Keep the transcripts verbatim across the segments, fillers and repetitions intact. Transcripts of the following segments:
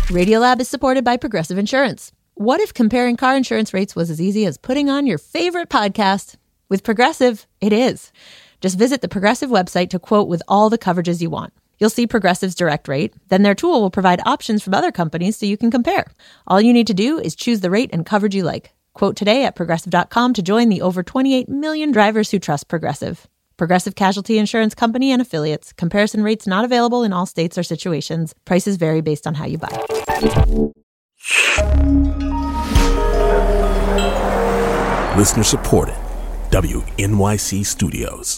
Radiolab is supported by Progressive Insurance. What if comparing car insurance rates was as easy as putting on your favorite podcast? With Progressive, it is. Just visit the Progressive website to quote with all the coverages you want. You'll see Progressive's direct rate. Then their tool will provide options from other companies so you can compare. All you need to do is choose the rate and coverage you like. Quote today at progressive dot com to join the over twenty-eight million drivers who trust Progressive. Progressive Casualty Insurance Company and Affiliates. Comparison rates not available in all states or situations. Prices vary based on how you buy. Listener supported. W N Y C Studios.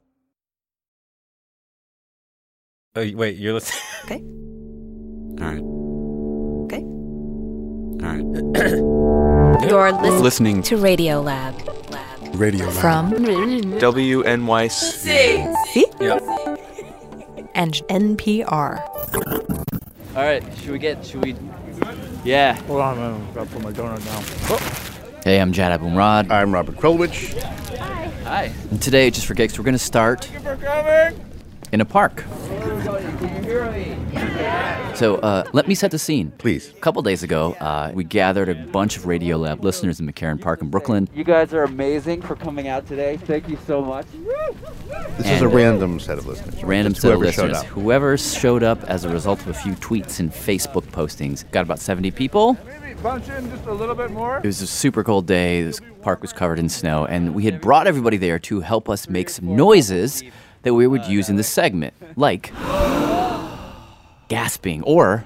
Oh, wait, you're listening? Okay. All right. Okay. All right. You're listening, Listening to Radiolab. Lab. Radio Lab. From W N Y C. C Yeah. and N P R. All right, should we get, should we, yeah. Hold on, man. I've got to put my donut down. Oh. Hey, I'm Jad Abumrad. I'm Robert Krulwich. Hi. And today, just for gigs, we're going to start Thank you for coming. in a park. Can you hear me? So uh, let me set the scene. Please. A couple days ago, uh, we gathered a bunch of Radiolab listeners in McCarran Park in Brooklyn. You guys are amazing for coming out today. Thank you so much. This And is a random set of listeners. Right? Random Just set of whoever showed listeners. up. Whoever showed up as a result of a few tweets and Facebook postings. Got about seventy people. Maybe bunch in just a little bit more. It was a super cold day. This park was covered in snow, and we had brought everybody there to help us make some noises that we would use in this segment, like gasping or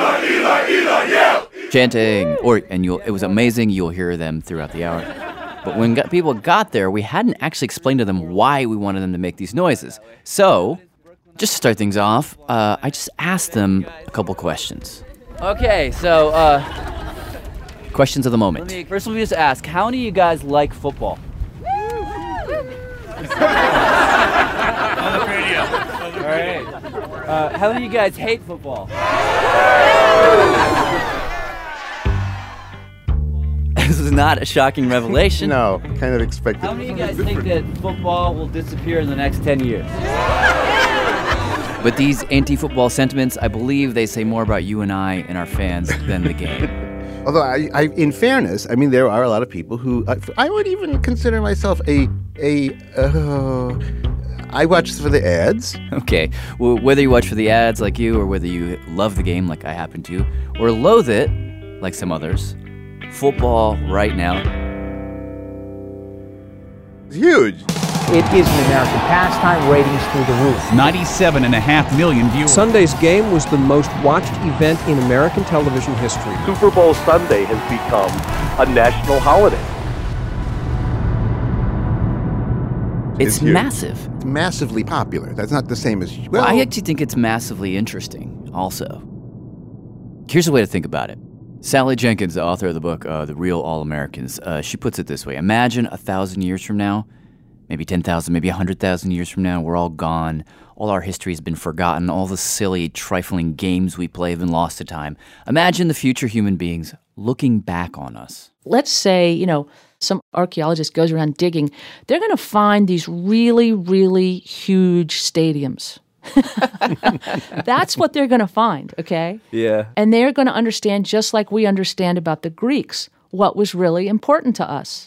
chanting, or and you'll. It was amazing. You'll hear them throughout the hour. But when got, people got there, we hadn't actually explained to them why we wanted them to make these noises. So, just to start things off, uh, I just asked them a couple questions. Okay, so uh, questions of the moment. Let me, first, let me just ask, how many of you guys like football? All right. Uh, how many of you guys hate football? This is not a shocking revelation. No, kind of expected. How many of you guys think that football will disappear in the next ten years? But these anti-football sentiments, I believe they say more about you and I and our fans than the game. Although, I, I, in fairness, I mean, there are a lot of people who I, I would even consider myself a a. Uh, I watch for the ads. Okay, well, whether you watch for the ads like you, or whether you love the game like I happen to, or loathe it like some others, football right now. It's huge. It is an American pastime, ratings through the roof. ninety-seven and a half million viewers. Sunday's game was the most watched event in American television history. Super Bowl Sunday has become a national holiday. It's, It's huge. massive. It's massively popular. That's not the same as... Well, I actually think it's massively interesting also. Here's a way to think about it. Sally Jenkins, the author of the book, uh, The Real All-Americans, uh, she puts it this way. Imagine a thousand years from now, maybe ten thousand, maybe one hundred thousand years from now, we're all gone. All our history has been forgotten. All the silly, trifling games we play have been lost to time. Imagine the future human beings looking back on us. Let's say, you know, some archaeologist goes around digging. They're going to find these really, really huge stadiums. That's what they're going to find, okay? Yeah. And they're going to understand, just like we understand about the Greeks, what was really important to us.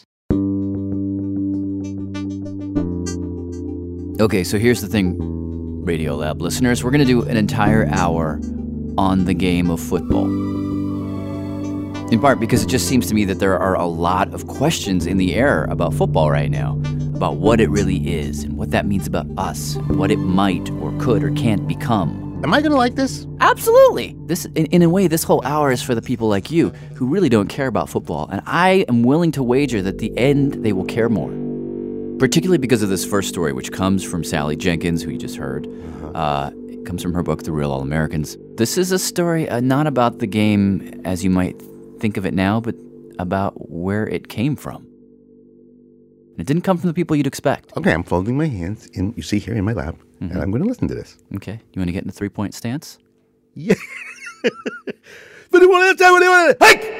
Okay, so here's the thing, Radiolab listeners. We're going to do an entire hour on the game of football. In part because it just seems to me that there are a lot of questions in the air about football right now, about what it really is and what that means about us, and what it might or could or can't become. Am I going to like this? Absolutely. This, in, in a way, this whole hour is for the people like you who really don't care about football, and I am willing to wager that at the end they will care more. Particularly because of this first story, which comes from Sally Jenkins, who you just heard. Uh, it comes from her book, The Real All-Americans. This is a story uh, not about the game as you might think of it now, but about where it came from. And it didn't come from the people you'd expect. Okay, I'm folding my hands, in, you see here, in my lap, mm-hmm. and I'm going to listen to this. Okay. You want to get in a three-point stance? Yeah. Hike!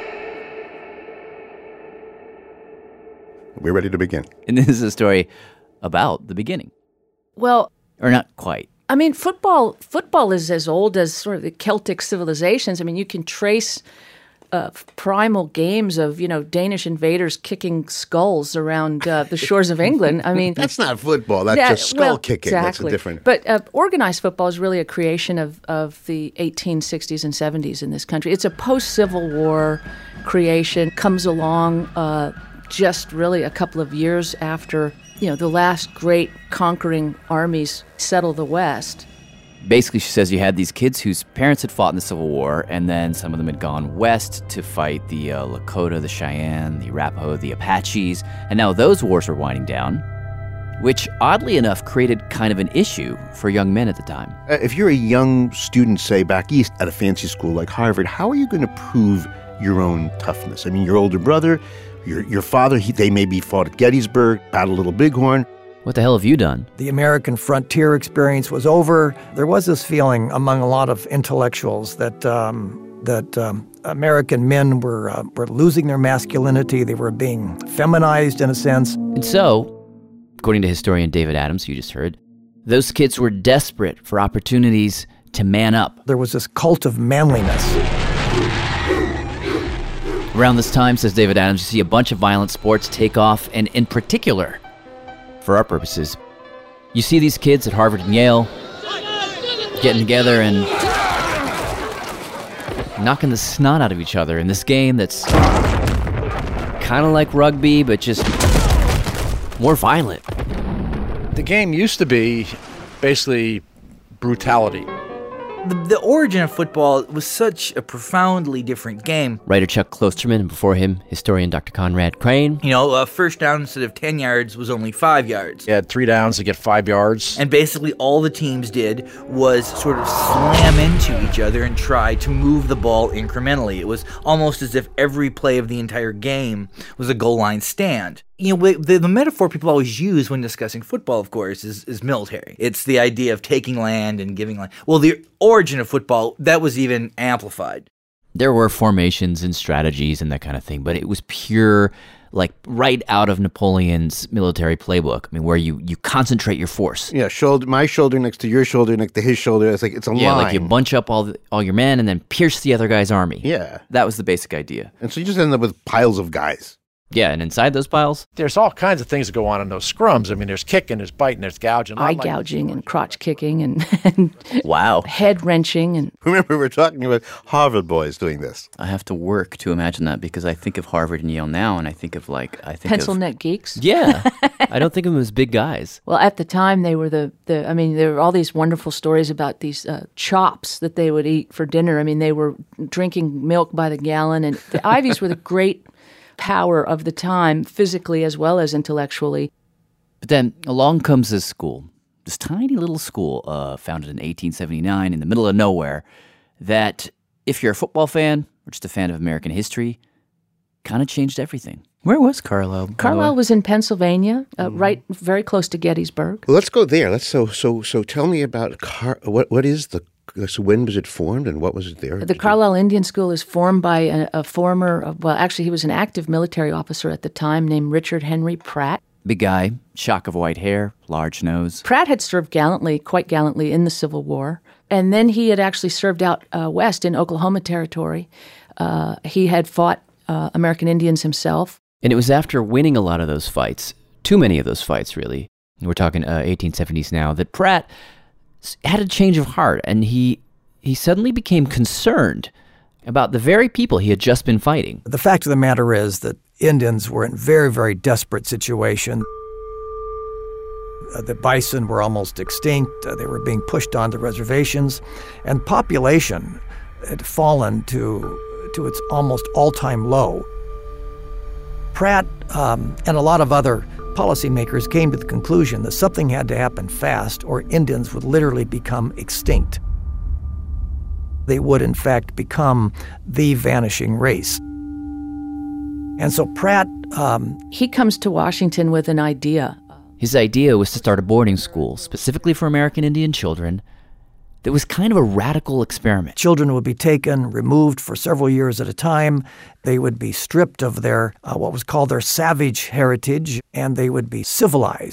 We're ready to begin. And this is a story about the beginning. Well... Or not quite. I mean, football football is as old as sort of the Celtic civilizations. I mean, you can trace uh, primal games of, you know, Danish invaders kicking skulls around uh, the shores of England. I mean, that's not football. That's yeah, just skull well, kicking. Exactly. That's a different. But uh, organized football is really a creation of, of the eighteen sixties and seventies in this country. It's a post-Civil War creation. Comes along uh, just really a couple of years after, you know, the last great conquering armies settle the West. Basically, she says you had these kids whose parents had fought in the Civil War, and then some of them had gone west to fight the uh, Lakota, the Cheyenne, the Arapaho, the Apaches, and now those wars were winding down, which oddly enough created kind of an issue for young men at the time. Uh, if you're a young student, say, back east at a fancy school like Harvard, how are you going to prove your own toughness? I mean, your older brother, your, your father, he, they maybe fought at Gettysburg, battled Little Bighorn. What the hell have you done? The American frontier experience was over. There was this feeling among a lot of intellectuals that um, that um, American men were uh, were losing their masculinity. They were being feminized in a sense. And so, according to historian David Adams, you just heard, those kids were desperate for opportunities to man up. There was this cult of manliness. Around this time, says David Adams, you see a bunch of violent sports take off, and in particular, for our purposes, you see these kids at Harvard and Yale getting together and knocking the snot out of each other in this game that's kind of like rugby, but just more violent. The game used to be basically brutality. The, the origin of football was such a profoundly different game. Writer Chuck Klosterman, and before him, historian Doctor Conrad Crane. You know, uh, first down instead of ten yards was only five yards. You had three downs to get five yards. And basically all the teams did was sort of slam into each other and try to move the ball incrementally. It was almost as if every play of the entire game was a goal line stand. You know, the, the metaphor people always use when discussing football, of course, is, is military. It's the idea of taking land and giving land. Well, the origin of football, that was even amplified. There were formations and strategies and that kind of thing, but it was pure, like, right out of Napoleon's military playbook. I mean, where you, you concentrate your force. Yeah, shoulder, my shoulder next to your shoulder next to his shoulder. It's like, it's a yeah, line. like you bunch up all the, all your men and then pierce the other guy's army. Yeah. That was the basic idea. And so you just end up with piles of guys. Yeah, and inside those piles? There's all kinds of things that go on in those scrums. I mean, there's kicking, there's biting, there's gouging. Eye gouging and crotch kicking and, and wow, head wrenching. And remember, we were talking about Harvard boys doing this. I have to work to imagine that because I think of Harvard and Yale now, and I think of like I think pencil of, neck geeks. Yeah, I don't think of them as big guys. Well, at the time, they were the, the I mean, there were all these wonderful stories about these uh, chops that they would eat for dinner. I mean, they were drinking milk by the gallon, and the Ivies were the great power of the time, physically as well as intellectually. But then along comes this school, this tiny little school uh, founded in eighteen seventy-nine in the middle of nowhere that, if you're a football fan or just a fan of American history, kind of changed everything. Where was Carlisle? Carlisle was in Pennsylvania, uh, mm. right, very close to Gettysburg. Well, let's go there. Let's so so so. Tell me about Car. What what is the? So when was it formed and what was it there? The Carlisle Indian School is formed by a, a former, well, actually he was an active military officer at the time named Richard Henry Pratt. Big guy, shock of white hair, large nose. Pratt had served gallantly, quite gallantly in the Civil War. And then he had actually served out uh, west in Oklahoma Territory. Uh, he had fought uh, American Indians himself. And it was after winning a lot of those fights, too many of those fights really, we're talking uh, eighteen seventies now, that Pratt had a change of heart, and he he suddenly became concerned about the very people he had just been fighting. The fact of the matter is that Indians were in very, very desperate situation. Uh, the bison were almost extinct. Uh, they were being pushed onto reservations, and population had fallen to to its almost all-time low. Pratt um, and a lot of other policymakers came to the conclusion that something had to happen fast or Indians would literally become extinct. They would, in fact, become the vanishing race. And so Pratt... Um, he comes to Washington with an idea. His idea was to start a boarding school specifically for American Indian children that was kind of a radical experiment. Children would be taken, removed for several years at a time. They would be stripped of their, uh, what was called their savage heritage, and they would be civilized.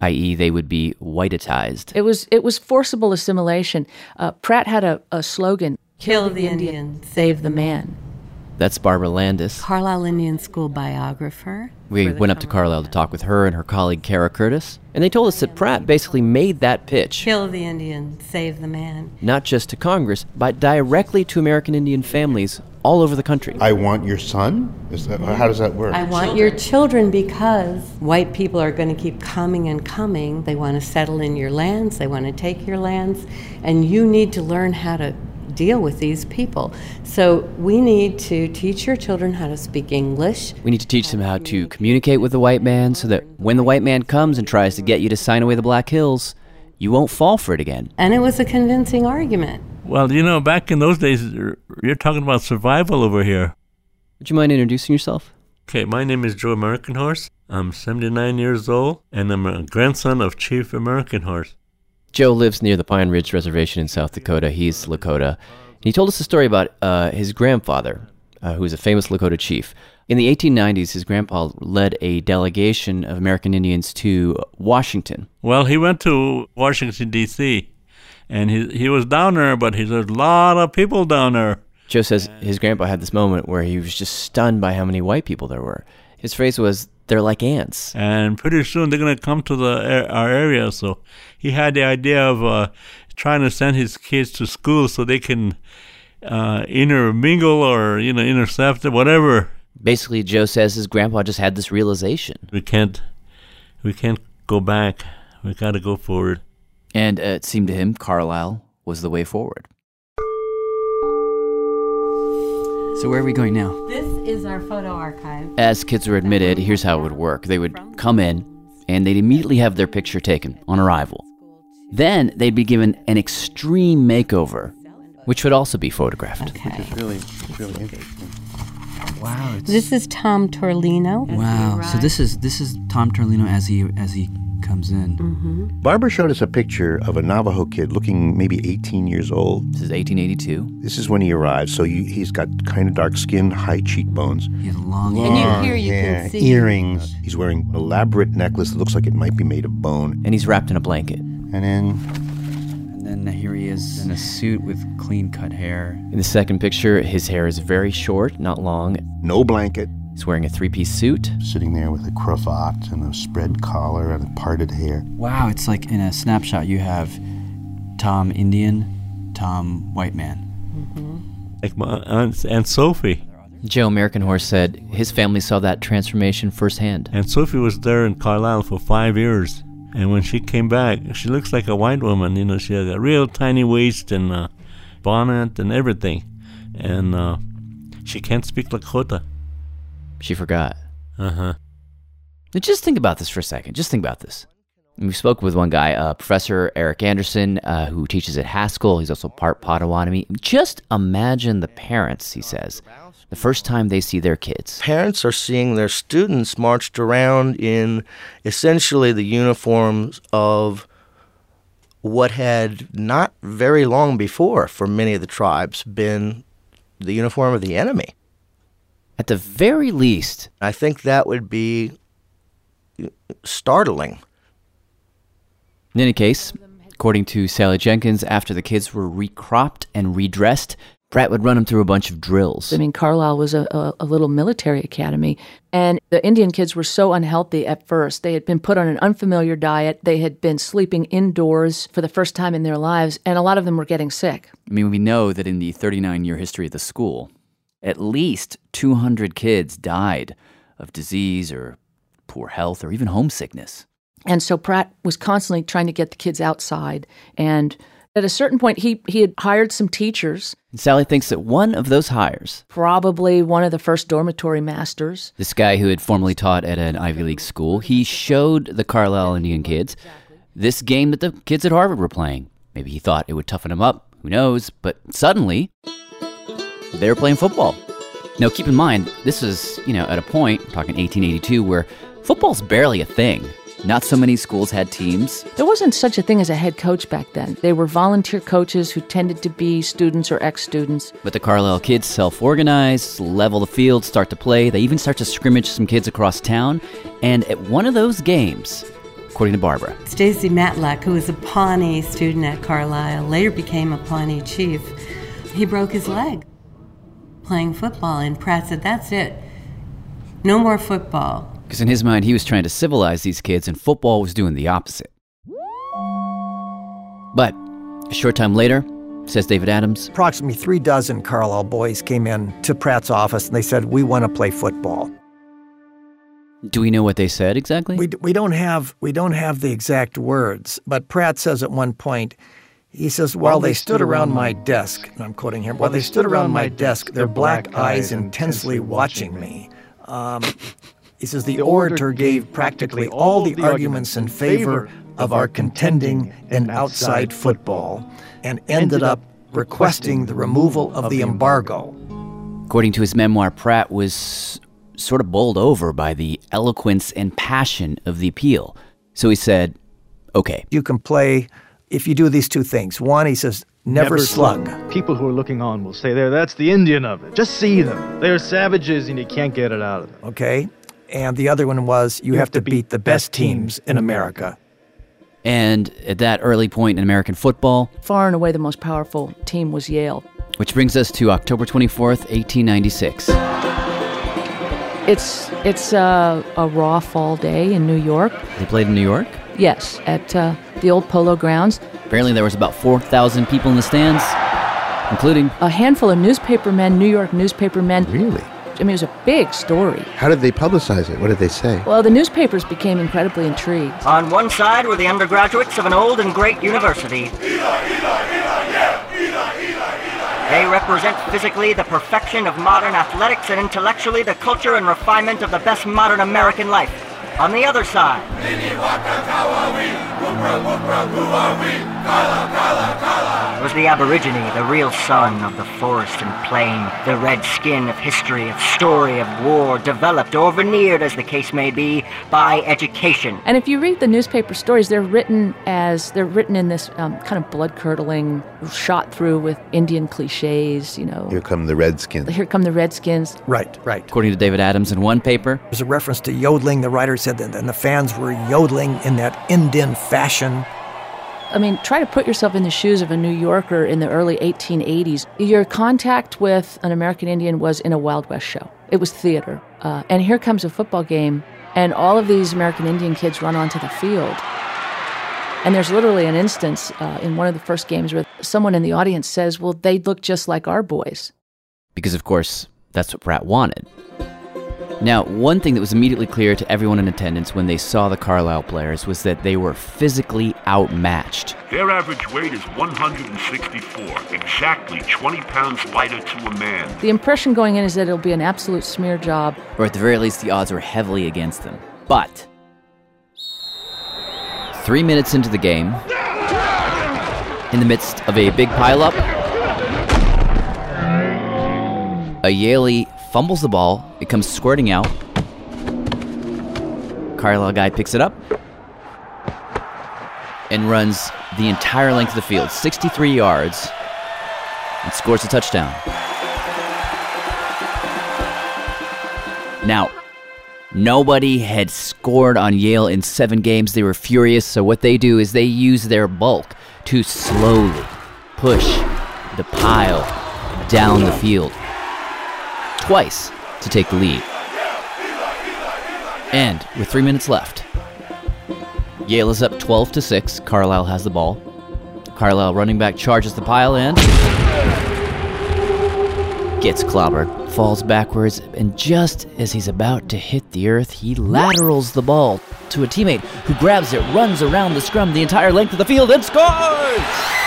that is they would be whiteatized. It was it was forcible assimilation. Uh, Pratt had a, a slogan, Kill the Indian, save the man. That's Barbara Landis. Carlisle Indian School biographer. We went up to Carlisle to talk with her and her colleague Kara Curtis, and they told us that Pratt basically made that pitch. Kill the Indian, save the man. Not just to Congress, but directly to American Indian families all over the country. I want your son? Is that, how does that work? I want your children because white people are going to keep coming and coming. They want to settle in your lands. They want to take your lands. And you need to learn how to deal with these people. So we need to teach your children how to speak English. We need to teach them how to communicate with the white man so that when the white man comes and tries to get you to sign away the Black Hills, you won't fall for it again. And it was a convincing argument. Well, you know, back in those days, you're talking about survival over here. Would you mind introducing yourself? Okay, my name is Joe American Horse. I'm seventy-nine years old, and I'm a grandson of Chief American Horse. Joe lives near the Pine Ridge Reservation in South Dakota. He's Lakota. He told us a story about uh, his grandfather, uh, who was a famous Lakota chief. In the eighteen nineties, his grandpa led a delegation of American Indians to Washington. Well, he went to Washington, D C, and he he was down there, but he, there's a lot of people down there. Joe says his grandpa had this moment where he was just stunned by how many white people there were. His phrase was, they're like ants. And pretty soon they're going to come to the our area, so he had the idea of uh, trying to send his kids to school so they can uh, intermingle or, you know, intercept it, whatever. Basically, Joe says his grandpa just had this realization. We can't, we can't go back. We got to go forward. And uh, it seemed to him Carlisle was the way forward. So where are we going now? This is our photo archive. As kids were admitted, here's how it would work. They would come in, and they'd immediately have their picture taken on arrival. Then they'd be given an extreme makeover, which would also be photographed. Okay. It's really, it's really interesting. Wow. It's, this is Tom Torlino. Wow. So this is this is Tom Torlino as he as he comes in. Mm-hmm. Barbara showed us a picture of a Navajo kid looking maybe eighteen years old. This is eighteen eighty-two. This is when he arrived. So you, he's got kind of dark skin, high cheekbones. He has long, long and you, here you hair, can see earrings. He's wearing an elaborate necklace that looks like it might be made of bone. And he's wrapped in a blanket. And then... And then here he is in a suit with clean-cut hair. In the second picture, his hair is very short, not long. No blanket. He's wearing a three-piece suit. Sitting there with a cravat and a spread collar and a parted hair. Wow, it's like in a snapshot you have Tom Indian, Tom White Man. Mm-hmm. Like my aunt, Aunt Sophie. Joe American Horse said his family saw that transformation firsthand. Aunt Sophie was there in Carlisle for five years. And when she came back, she looks like a white woman. You know, she has a real tiny waist and a bonnet and everything. And uh, she can't speak Lakota. She forgot. Uh-huh. Now just think about this for a second. Just think about this. We spoke with one guy, uh, Professor Eric Anderson, uh, who teaches at Haskell. He's also part Potawatomi. Just imagine the parents, he says, the first time they see their kids. Parents are seeing their students marched around in essentially the uniforms of what had not very long before, for many of the tribes, been the uniform of the enemy. At the very least, I think that would be startling. In any case, according to Sally Jenkins, after the kids were recropped and redressed, Pratt would run them through a bunch of drills. I mean, Carlisle was a, a, a little military academy, and the Indian kids were so unhealthy at first. They had been put on an unfamiliar diet. They had been sleeping indoors for the first time in their lives, and a lot of them were getting sick. I mean, we know that in the thirty-nine-year history of the school, at least two hundred kids died of disease or poor health or even homesickness. And so Pratt was constantly trying to get the kids outside. And at a certain point, he, he had hired some teachers. And Sally thinks that one of those hires, probably one of the first dormitory masters, this guy who had formerly taught at an Ivy League school, he showed the Carlisle Indian kids this game that the kids at Harvard were playing. Maybe he thought it would toughen them up. Who knows? But suddenly, they were playing football. Now, keep in mind, this was, you know, at a point, we're talking eighteen eighty-two, where football's barely a thing. Not so many schools had teams. There wasn't such a thing as a head coach back then. They were volunteer coaches who tended to be students or ex-students. But the Carlisle kids self-organize, level the field, start to play. They even start to scrimmage some kids across town. And at one of those games, according to Barbara. Stacy Matlack, who was a Pawnee student at Carlisle, later became a Pawnee chief. He broke his leg playing football, and Pratt said, that's it. No more football. Because in his mind, he was trying to civilize these kids, and football was doing the opposite. But a short time later, says David Adams, approximately three dozen Carlisle boys came in to Pratt's office, and they said, we want to play football. Do we know what they said exactly? We, we don't have we don't have the exact words, but Pratt says at one point, he says, while they stood around my desk, and I'm quoting him, while they stood around my desk, their black eyes intensely watching me. Um, he says, the orator gave practically all the arguments in favor of our contending in outside football and ended up requesting the removal of the embargo. According to his memoir, Pratt was sort of bowled over by the eloquence and passion of the appeal. So he said, okay. You can play if you do these two things. One, he says, never, never slug. slug. People who are looking on will say, there, that's the Indian of it. Just see them. They're savages and you can't get it out of them. Okay. And the other one was, you, you have, have to beat, beat the best teams in America. And at that early point in American football, far and away the most powerful team was Yale. Which brings us to October twenty-fourth, eighteen ninety-six. It's it's uh, a raw fall day in New York. They played in New York? Yes, at uh, the old Polo Grounds. Apparently there was about four thousand people in the stands, including a handful of newspapermen, New York newspapermen. Really? I mean, it was a big story. How did they publicize it? What did they say? Well, the newspapers became incredibly intrigued. On one side were the undergraduates of an old and great university. They represent physically the perfection of modern athletics and intellectually the culture and refinement of the best modern American life. On the other side was the Aborigine, the real son of the forest and plain, the red skin of history, of story, of war, developed or veneered, as the case may be, by education. And if you read the newspaper stories, they're written as, they're written in this um, kind of blood-curdling, shot through with Indian cliches, you know. Here come the Redskins. Here come the Redskins. Right, right. According to David Adams in one paper, there's a reference to yodeling. The writer said that and the fans were yodeling in that Indian fashion. I mean, try to put yourself in the shoes of a New Yorker in the early eighteen eighties. Your contact with an American Indian was in a Wild West show. It was theater. Uh, and here comes a football game, and all of these American Indian kids run onto the field. And there's literally an instance uh, in one of the first games where someone in the audience says, well, they look just like our boys. Because, of course, that's what Pratt wanted. Now, one thing that was immediately clear to everyone in attendance when they saw the Carlisle players was that they were physically outmatched. Their average weight is one hundred sixty-four, exactly twenty pounds lighter to a man. The impression going in is that it'll be an absolute smear job. Or at the very least, the odds were heavily against them. But three minutes into the game, in the midst of a big pileup, a Yalie fumbles the ball. It comes squirting out. Carlisle guy picks it up and runs the entire length of the field, sixty-three yards, and scores a touchdown. Now, nobody had scored on Yale in seven games. They were furious, so what they do is they use their bulk to slowly push the pile down the field twice to take the lead. And with three minutes left, Yale is up twelve to six. Carlisle has the ball. Carlisle running back charges the pile and gets clobbered, falls backwards, and just as he's about to hit the earth, he laterals the ball to a teammate who grabs it, runs around the scrum the entire length of the field, and scores!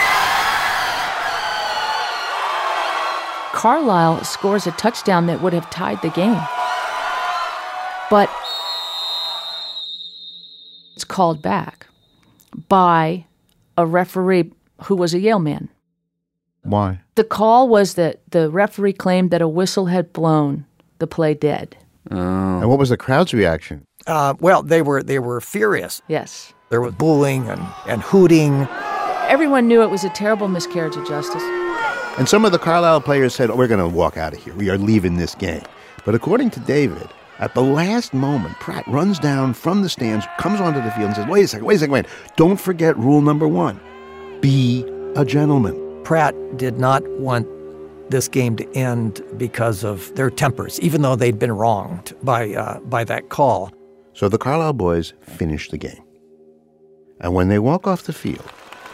Carlisle scores a touchdown that would have tied the game. But it's called back by a referee who was a Yale man. Why? The call was that the referee claimed that a whistle had blown the play dead. Oh. And what was the crowd's reaction? Uh, well, they were they were furious. Yes. There was booing and, and hooting. Everyone knew it was a terrible miscarriage of justice. And some of the Carlisle players said, oh, we're going to walk out of here. We are leaving this game. But according to David, At the last moment, Pratt runs down from the stands, comes onto the field and says, wait a second, wait a second, wait. Don't forget rule number one. Be a gentleman. Pratt did not want this game to end because of their tempers, even though they'd been wronged by uh, by that call. So the Carlisle boys finish the game. And when they walk off the field,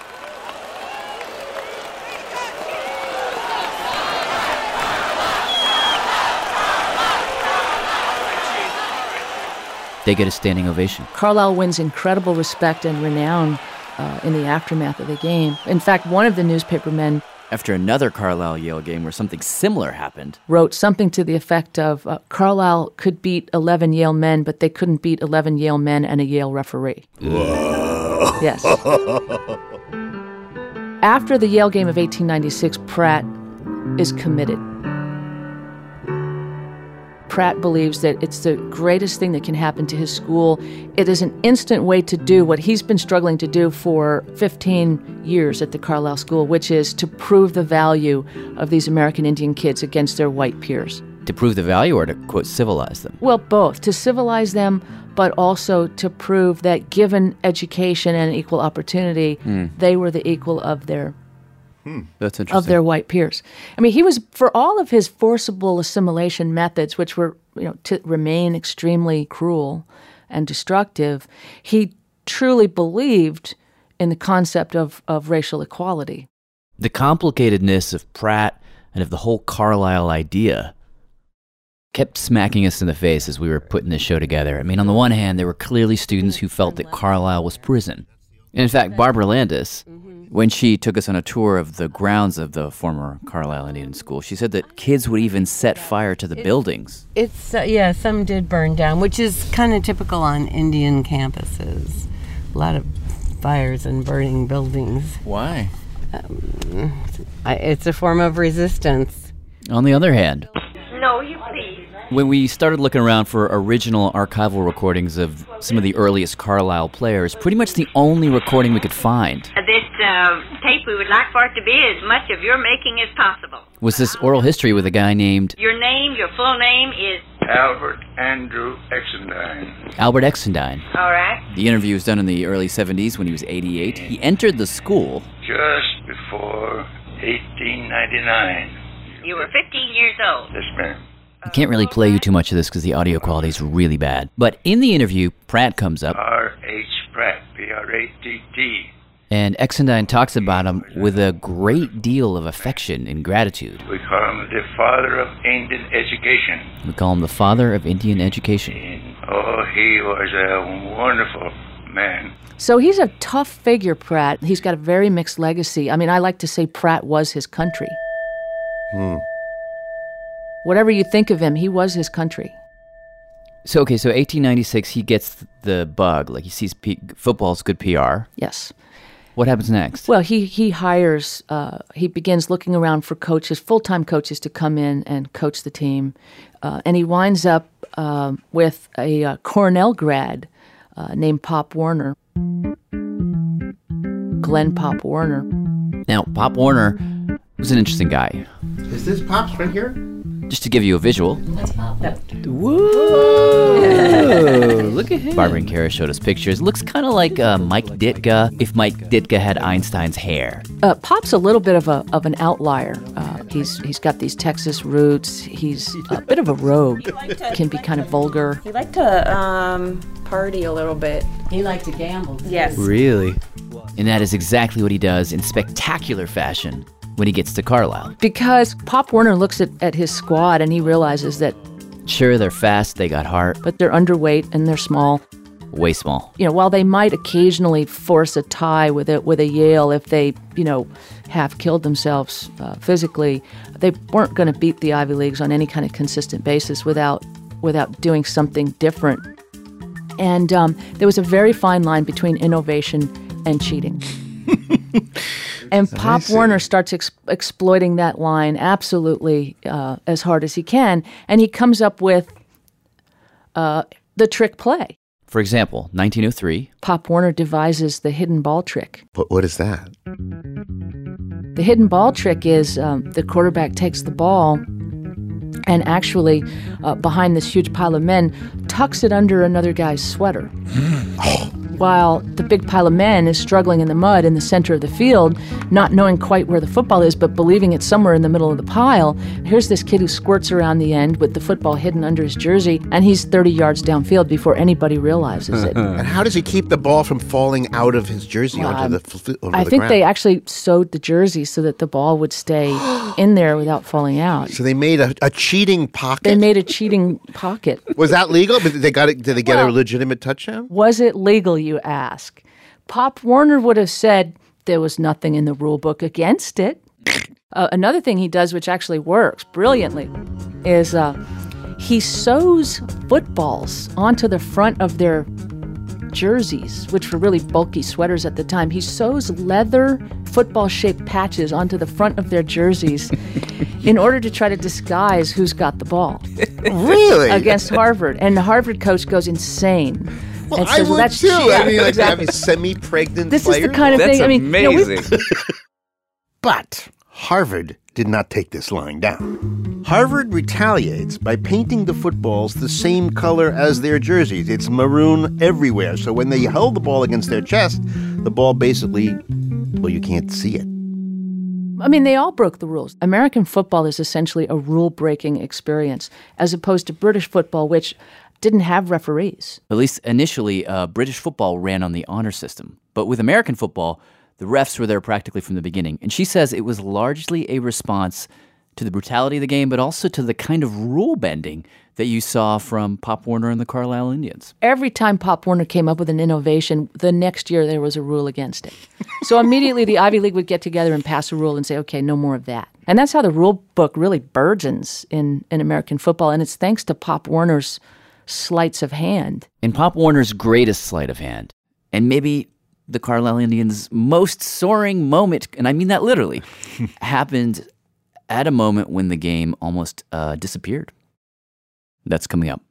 they get a standing ovation. Carlisle wins incredible respect and renown uh, in the aftermath of the game. In fact, one of the newspapermen, after another Carlisle-Yale game where something similar happened, wrote something to the effect of, uh, Carlisle could beat eleven Yale men, but they couldn't beat eleven Yale men and a Yale referee. Whoa. Yes. After the Yale game of eighteen ninety-six, Pratt is committed. Pratt believes that it's the greatest thing that can happen to his school. It is an instant way to do what he's been struggling to do for fifteen years at the Carlisle School, which is to prove the value of these American Indian kids against their white peers. To prove the value or to, quote, civilize them? Well, both. To civilize them, but also to prove that given education and equal opportunity, mm. they were the equal of their Hmm. That's interesting. of their white peers. I mean, he was, for all of his forcible assimilation methods, which were, you know, to remain extremely cruel and destructive, he truly believed in the concept of, of racial equality. The complicatedness of Pratt and of the whole Carlisle idea kept smacking us in the face as we were putting this show together. I mean, on the one hand, there were clearly students who felt that Carlisle was prison. And in fact, Barbara Landis, when she took us on a tour of the grounds of the former Carlisle Indian School, she said that kids would even set fire to the it, buildings. It's, uh, yeah, some did burn down, which is kind of typical on Indian campuses. A lot of fires and burning buildings. Why? Um, it's a form of resistance. On the other hand, no, you please. When we started looking around for original archival recordings of some of the earliest Carlisle players, pretty much the only recording we could find This uh, tape, we would like for it to be as much of your making as possible. was this oral history with a guy named Your name, your full name is... Albert Andrew Exendine. Albert Exendine. All right. The interview was done in the early seventies when he was eighty-eight. He entered the school Just before eighteen ninety-nine. You were fifteen years old. Yes, ma'am. I can't really play you too much of this because the audio quality is really bad. But in the interview, Pratt comes up. R H. Pratt, P R A T T. And Exendine talks about him with a great deal of affection and gratitude. We call him the father of Indian education. We call him the father of Indian education. Oh, he was a wonderful man. So he's a tough figure, Pratt. He's got a very mixed legacy. I mean, I like to say Pratt was his country. Hmm. Whatever you think of him, he was his country. So, okay, so eighteen ninety-six, he gets the bug. Like, he sees P- football's good P R. Yes. What happens next? Well, he, he hires, uh, he begins looking around for coaches, full-time coaches to come in and coach the team. Uh, and he winds up uh, with a uh, Cornell grad uh, named Pop Warner. Glenn Pop Warner. Now, Pop Warner was an interesting guy. Is this Pop's right here? Just to give you a visual. That's Pop. No. Whoa! Look at him. Barbara and Kara showed us pictures. Looks kind of like uh, Mike Ditka if Mike Ditka had Einstein's hair. Uh, Pop's a little bit of a of an outlier. Uh, he's he's got these Texas roots. He's a bit of a rogue. Can be kind of vulgar. He liked to um, party a little bit. He liked to gamble. Yes. Really? And that is exactly what he does in spectacular fashion when he gets to Carlisle. Because Pop Warner looks at, at his squad and he realizes that sure, they're fast, they got heart, but they're underweight and they're small. Way small. You know, while they might occasionally force a tie with a, with a Yale if they, you know, half killed themselves uh, physically, they weren't going to beat the Ivy Leagues on any kind of consistent basis without without doing something different. And um, there was a very fine line between innovation and cheating. And Pop Warner starts ex- exploiting that line absolutely uh, as hard as he can, and he comes up with uh, the trick play. For example, nineteen oh three. Pop Warner devises the hidden ball trick. What, what is that? The hidden ball trick is um, the quarterback takes the ball and actually, uh, behind this huge pile of men, tucks it under another guy's sweater. While the big pile of men is struggling in the mud in the center of the field, not knowing quite where the football is, but believing it's somewhere in the middle of the pile. Here's this kid who squirts around the end with the football hidden under his jersey, and he's thirty yards downfield before anybody realizes it. And how does he keep the ball from falling out of his jersey Well, onto the, onto I the think ground? they actually sewed the jersey so that the ball would stay in there without falling out. So they made a, a cheating pocket? They made a cheating pocket. Was that legal? But they got it, did they get Well, a legitimate touchdown? Was it legal, you ask? Pop Warner would have said there was nothing in the rule book against it. Uh, another thing he does, which actually works brilliantly, is uh, he sews footballs onto the front of their jerseys, which were really bulky sweaters at the time. He sews leather football-shaped patches onto the front of their jerseys in order to try to disguise who's got the ball. Really? Against Harvard. And the Harvard coach goes insane. Well, and I says, would well, that's too. yeah, I mean, like exactly. having semi-pregnant This players. is the kind of That's thing. I mean, you know, we- amazing. But Harvard did not take this lying down. Harvard retaliates by painting the footballs the same color as their jerseys. It's maroon everywhere. So when they held the ball against their chest, the ball basically, well, you can't see it. I mean, they all broke the rules. American football is essentially a rule-breaking experience, as opposed to British football, which didn't have referees. At least initially, uh, British football ran on the honor system. But with American football, the refs were there practically from the beginning. And she says it was largely a response to the brutality of the game, but also to the kind of rule bending that you saw from Pop Warner and the Carlisle Indians. Every time Pop Warner came up with an innovation, the next year there was a rule against it. So immediately the Ivy League would get together and pass a rule and say, okay, no more of that. And that's how the rule book really burgeons in, in American football. And it's thanks to Pop Warner's sleights of hand. In Pop Warner's greatest sleight of hand, and maybe the Carlisle Indians' most soaring moment, and I mean that literally, happened at a moment when the game almost uh, disappeared. That's coming up.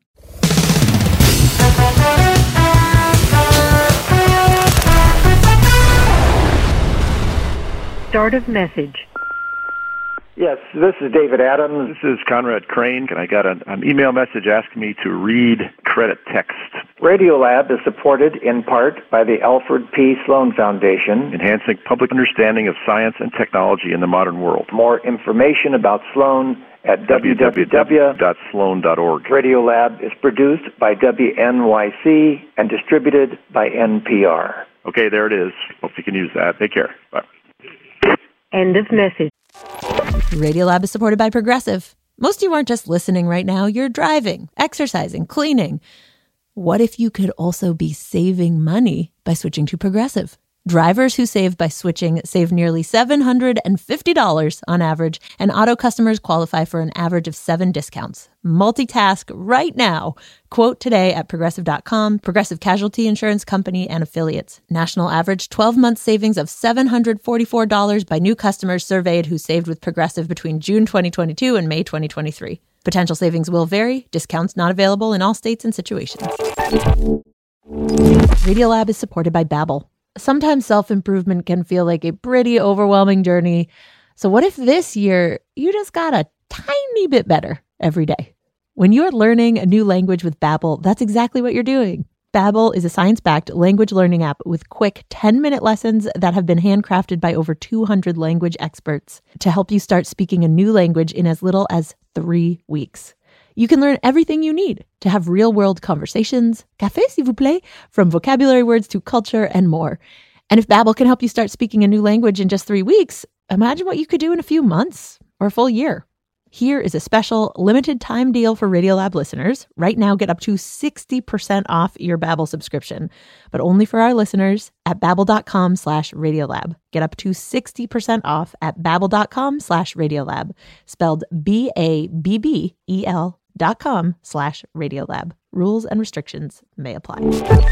Start of message. Yes, this is David Adams. This is Conrad Crane, and I got an, an email message asking me to read credit text. Radiolab is supported in part by the Alfred P. Sloan Foundation, enhancing public understanding of science and technology in the modern world. More information about Sloan at w w w dot sloan dot org. Radiolab is produced by W N Y C and distributed by N P R. Okay, there it is. Hope you can use that. Take care. Bye. End of message. Radiolab is supported by Progressive. Most of you aren't just listening right now. You're driving, exercising, cleaning. What if you could also be saving money by switching to Progressive? Drivers who save by switching save nearly seven hundred fifty dollars on average, and auto customers qualify for an average of seven discounts. Multitask right now. Quote today at Progressive dot com. Progressive Casualty Insurance Company and Affiliates. National average twelve-month savings of seven hundred forty-four dollars by new customers surveyed who saved with Progressive between June twenty twenty-two and May twenty twenty-three. Potential savings will vary. Discounts not available in all states and situations. Radiolab is supported by Babbel. Sometimes self-improvement can feel like a pretty overwhelming journey. So what if this year you just got a tiny bit better every day? When you're learning a new language with Babbel, that's exactly what you're doing. Babbel is a science-backed language learning app with quick ten-minute lessons that have been handcrafted by over two hundred language experts to help you start speaking a new language in as little as three weeks. You can learn everything you need to have real-world conversations, café s'il vous plaît, from vocabulary words to culture and more. And if Babbel can help you start speaking a new language in just three weeks, imagine what you could do in a few months or a full year. Here is a special limited time deal for Radiolab listeners. Right now, get up to sixty percent off your Babbel subscription, but only for our listeners at babbel.com slash Radiolab. Get up to sixty percent off at babbel.com slash Radiolab, spelled B A B B E L dot com slash Radiolab. Rules and restrictions may apply.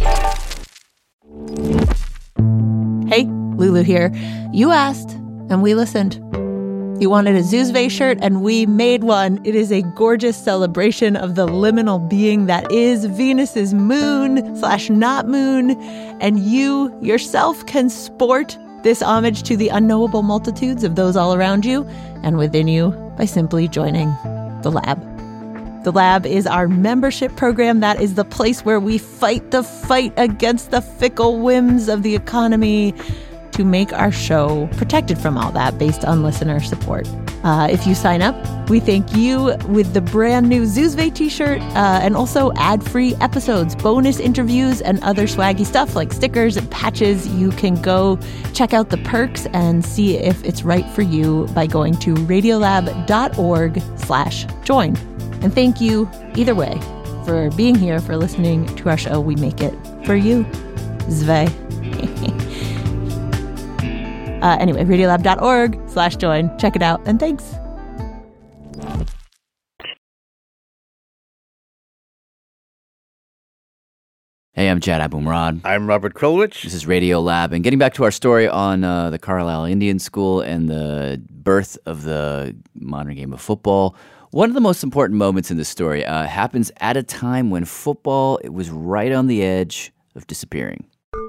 Hey, Lulu here. You asked, and we listened. You wanted a Zuzve shirt, and we made one. It is a gorgeous celebration of the liminal being that is Venus's moon slash not moon. And you yourself can sport this homage to the unknowable multitudes of those all around you and within you by simply joining. The Lab. The Lab is our membership program. That is the place where we fight the fight against the fickle whims of the economy to make our show protected from all that based on listener support. Uh, if you sign up, we thank you with the brand new Zuzve t-shirt uh, and also ad-free episodes, bonus interviews, and other swaggy stuff like stickers and patches. You can go check out the perks and see if it's right for you by going to radiolab.org slash join. And thank you, either way, for being here, for listening to our show. We make it for you. Zve. uh, anyway, radiolab.org slash join. Check it out, and thanks. Hey, I'm Jad Abumrad. I'm Robert Krulwich. This is Radio Lab. And getting back to our story on uh, the Carlisle Indian School and the birth of the modern game of football, one of the most important moments in this story uh, happens at a time when football it was right on the edge of disappearing.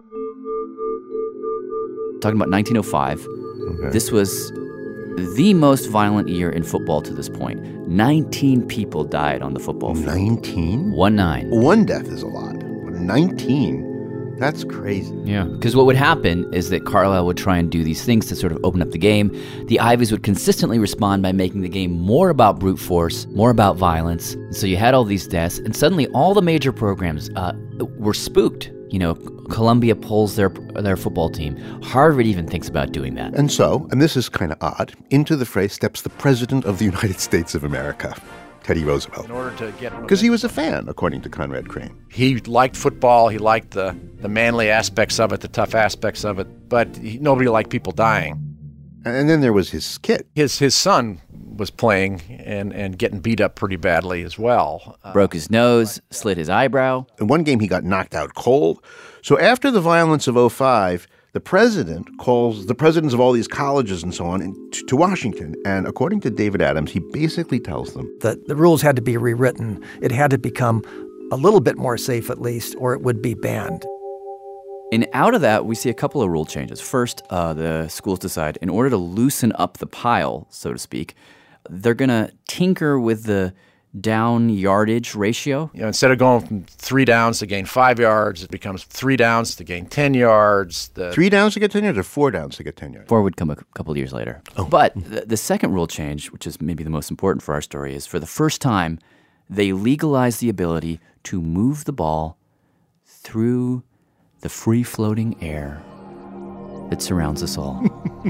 Talking about nineteen oh five, okay. This was the most violent year in football to this point. nineteen people died on the football field. nineteen? One nine. One death is a lot. But nineteen? That's crazy. Yeah, because what would happen is that Carlisle would try and do these things to sort of open up the game. The Ivies would consistently respond by making the game more about brute force, more about violence. So you had all these deaths, and suddenly all the major programs uh, were spooked. You know, Columbia pulls their their football team. Harvard even thinks about doing that. And so, and this is kind of odd, into the fray steps the President of the United States of America, Teddy Roosevelt. In order to get because he was a fan, according to Conrad Crane. He liked football. He liked the, the manly aspects of it, the tough aspects of it. But he, nobody liked people dying. And then there was his kid. His his son was playing and, and getting beat up pretty badly as well. Uh, Broke his nose, slit his eyebrow. In one game, he got knocked out cold. So after the violence of oh five, the president calls the presidents of all these colleges and so on in, to, to Washington. And according to David Adams, he basically tells them that the rules had to be rewritten. It had to become a little bit more safe, at least, or it would be banned. And out of that, we see a couple of rule changes. First, uh, the schools decide, in order to loosen up the pile, so to speak, they're going to tinker with the down yardage ratio. You know, instead of going from three downs to gain five yards, it becomes three downs to gain ten yards. The three downs to get ten yards or four downs to get ten yards? Four would come a couple of years later. Oh. But the, the second rule change, which is maybe the most important for our story, is for the first time, they legalize the ability to move the ball through the free-floating air that surrounds us all.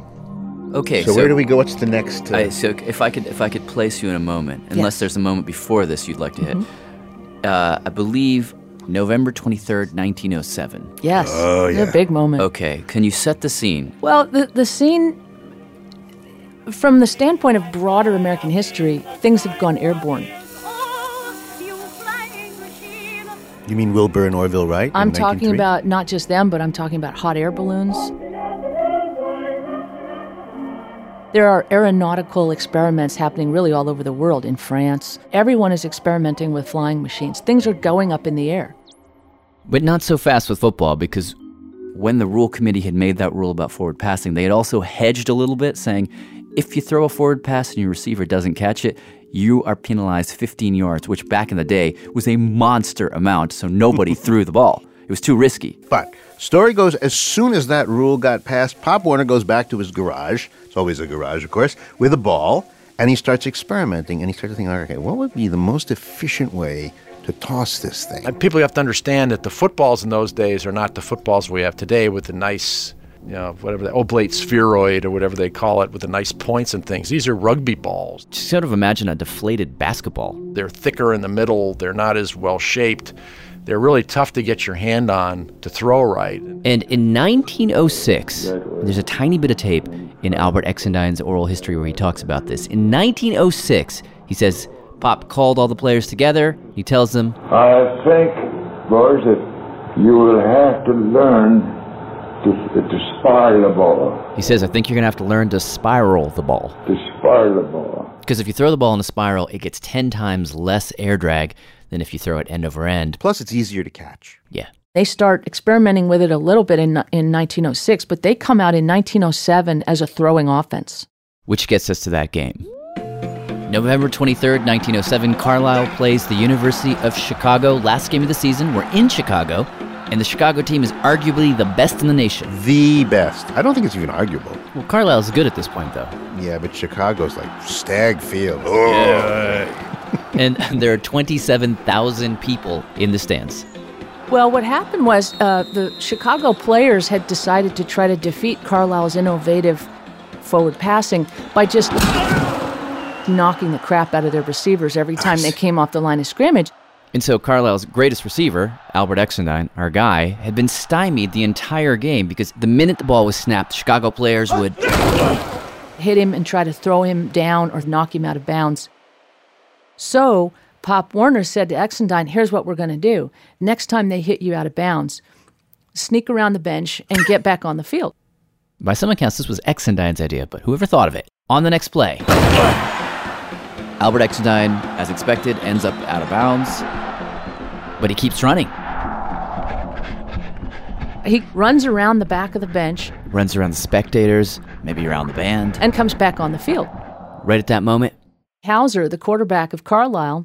Okay, so, so where do we go? What's the next? Uh... I, so if I could, if I could place you in a moment, unless yes. there's a moment before this you'd like to hit. Mm-hmm. Uh, I believe November twenty-third, nineteen oh seven. Yes, oh yeah, a big moment. Okay, can you set the scene? Well, the the scene, from the standpoint of broader American history, things have gone airborne. You mean Wilbur and Orville Wright? I'm talking about not just them, but I'm talking about hot air balloons. There are aeronautical experiments happening really all over the world. In France, everyone is experimenting with flying machines. Things are going up in the air. But not so fast with football, because when the rule committee had made that rule about forward passing, they had also hedged a little bit, saying, if you throw a forward pass and your receiver doesn't catch it, you are penalized fifteen yards, which back in the day was a monster amount, so nobody threw the ball. It was too risky. But story goes, as soon as that rule got passed, Pop Warner goes back to his garage, it's always a garage, of course, with a ball, and he starts experimenting, and he starts thinking, okay, what would be the most efficient way to toss this thing? And people have to understand that the footballs in those days are not the footballs we have today with the nice, you know, whatever, the oblate spheroid or whatever they call it, with the nice points and things. These are rugby balls. Just sort of imagine a deflated basketball. They're thicker in the middle. They're not as well shaped. They're really tough to get your hand on to throw right. And in nineteen oh six, there's a tiny bit of tape in Albert Exendine's oral history where he talks about this. In nineteen oh six, he says, Pop called all the players together. He tells them, I think, boys, that you will have to learn to, to spiral the ball. He says, I think you're going to have to learn to spiral the ball. To spiral the ball. Because if you throw the ball in a spiral, it gets ten times less air drag than if you throw it end over end. Plus, it's easier to catch. Yeah. They start experimenting with it a little bit in in nineteen oh six, but they come out in nineteen oh seven as a throwing offense. Which gets us to that game. November twenty-third, nineteen oh seven, Carlisle plays the University of Chicago. Last game of the season. We're in Chicago, and the Chicago team is arguably the best in the nation. The best. I don't think it's even arguable. Well, Carlisle's good at this point, though. Yeah, but Chicago's like Stag Field. Oh. Yeah. And there are twenty-seven thousand people in the stands. Well, what happened was uh, the Chicago players had decided to try to defeat Carlisle's innovative forward passing by just knocking the crap out of their receivers every time they came off the line of scrimmage. And so Carlisle's greatest receiver, Albert Exendine, our guy, had been stymied the entire game because the minute the ball was snapped, Chicago players would hit him and try to throw him down or knock him out of bounds. So Pop Warner said to Exendine, here's what we're going to do. Next time they hit you out of bounds, sneak around the bench and get back on the field. By some accounts, this was Exendine's idea, but whoever thought of it? On the next play, Albert Exendine, as expected, ends up out of bounds, but he keeps running. He runs around the back of the bench. Runs around the spectators, maybe around the band. And comes back on the field. Right at that moment, Hauser, the quarterback of Carlisle,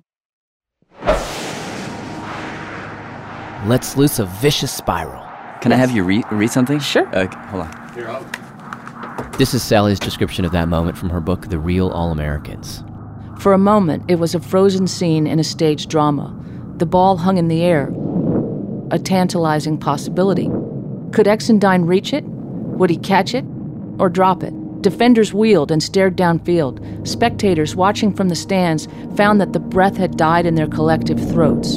lets loose a vicious spiral. Can yes. I have you read, read something? Sure. Uh, hold on. Here, I'll... This is Sally's description of that moment from her book, The Real All-Americans. For a moment, it was a frozen scene in a stage drama. The ball hung in the air, a tantalizing possibility. Could Exendine reach it? Would he catch it or drop it? Defenders wheeled and stared downfield. Spectators watching from the stands found that the breath had died in their collective throats.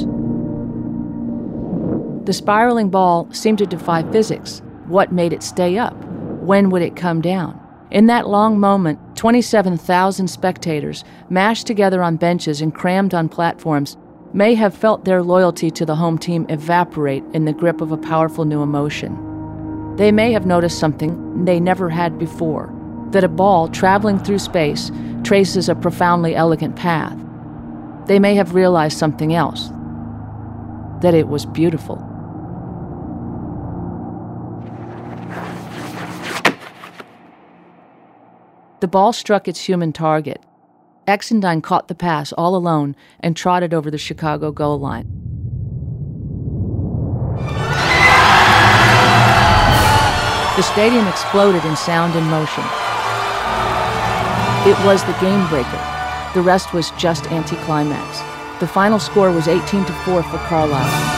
The spiraling ball seemed to defy physics. What made it stay up? When would it come down? In that long moment, twenty-seven thousand spectators, mashed together on benches and crammed on platforms, may have felt their loyalty to the home team evaporate in the grip of a powerful new emotion. They may have noticed something they never had before, that a ball traveling through space traces a profoundly elegant path. They may have realized something else, that it was beautiful. The ball struck its human target. Exendine caught the pass all alone and trotted over the Chicago goal line. The stadium exploded in sound and motion. It was the game breaker. The rest was just anticlimax. The final score was eighteen to four for Carlisle.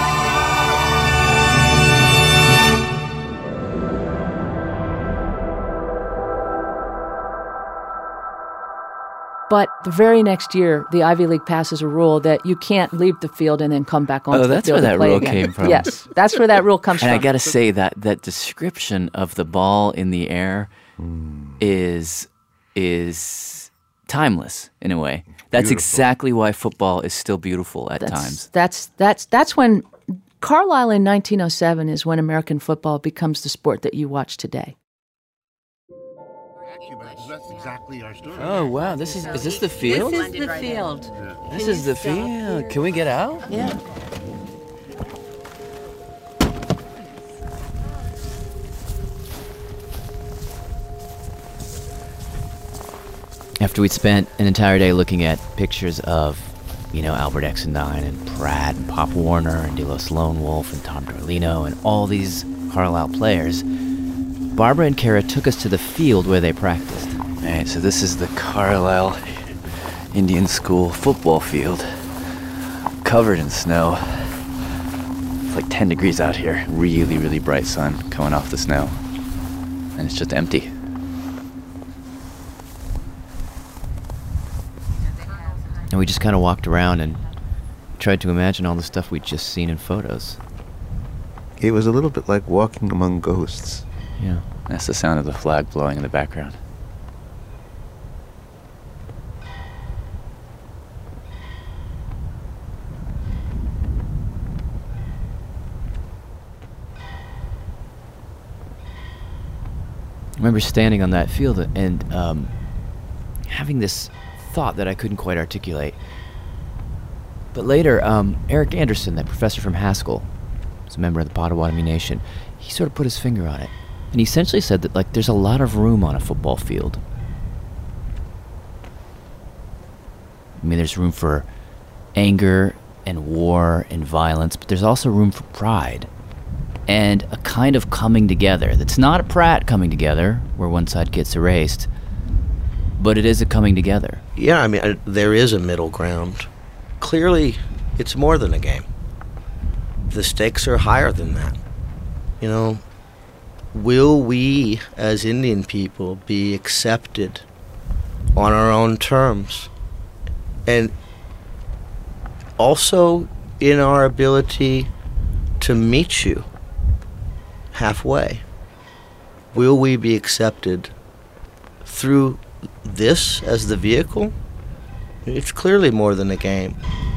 But the very next year, the Ivy League passes a rule that you can't leave the field and then come back onto oh, the field. Oh, that's where that rule again. came from. Yes, that's where that rule comes and from. And I got to say that that description of the ball in the air mm. is is timeless in a way. That's beautiful. Exactly why football is still beautiful at that's, times. That's that's that's when Carlisle in nineteen oh seven is when American football becomes the sport that you watch today. That's exactly our story. Oh, wow. This is is this the field? This is the field. Yeah. This is the field. Can we get out? Yeah. After we'd spent an entire day looking at pictures of, you know, Albert Exendine and Pratt and Pop Warner and Delos Lone Wolf and Tom Dorlino and all these Carlisle players, Barbara and Kara took us to the field where they practiced. All right, so this is the Carlisle Indian School football field, covered in snow. It's like ten degrees out here. Really, really bright sun coming off the snow. And it's just empty. And we just kind of walked around and tried to imagine all the stuff we'd just seen in photos. It was a little bit like walking among ghosts. Yeah, that's the sound of the flag blowing in the background. I remember standing on that field and um, having this thought that I couldn't quite articulate. But later, um, Eric Anderson, that professor from Haskell, was a member of the Potawatomi Nation, he sort of put his finger on it. And he essentially said that, like, there's a lot of room on a football field. I mean, there's room for anger and war and violence, but there's also room for pride and a kind of coming together that's not a Pratt coming together where one side gets erased, but it is a coming together. Yeah, I mean, I, there is a middle ground. Clearly, it's more than a game. The stakes are higher than that. You know, will we as Indian people be accepted on our own terms? And also in our ability to meet you halfway. Will we be accepted through this as the vehicle? It's clearly more than a game.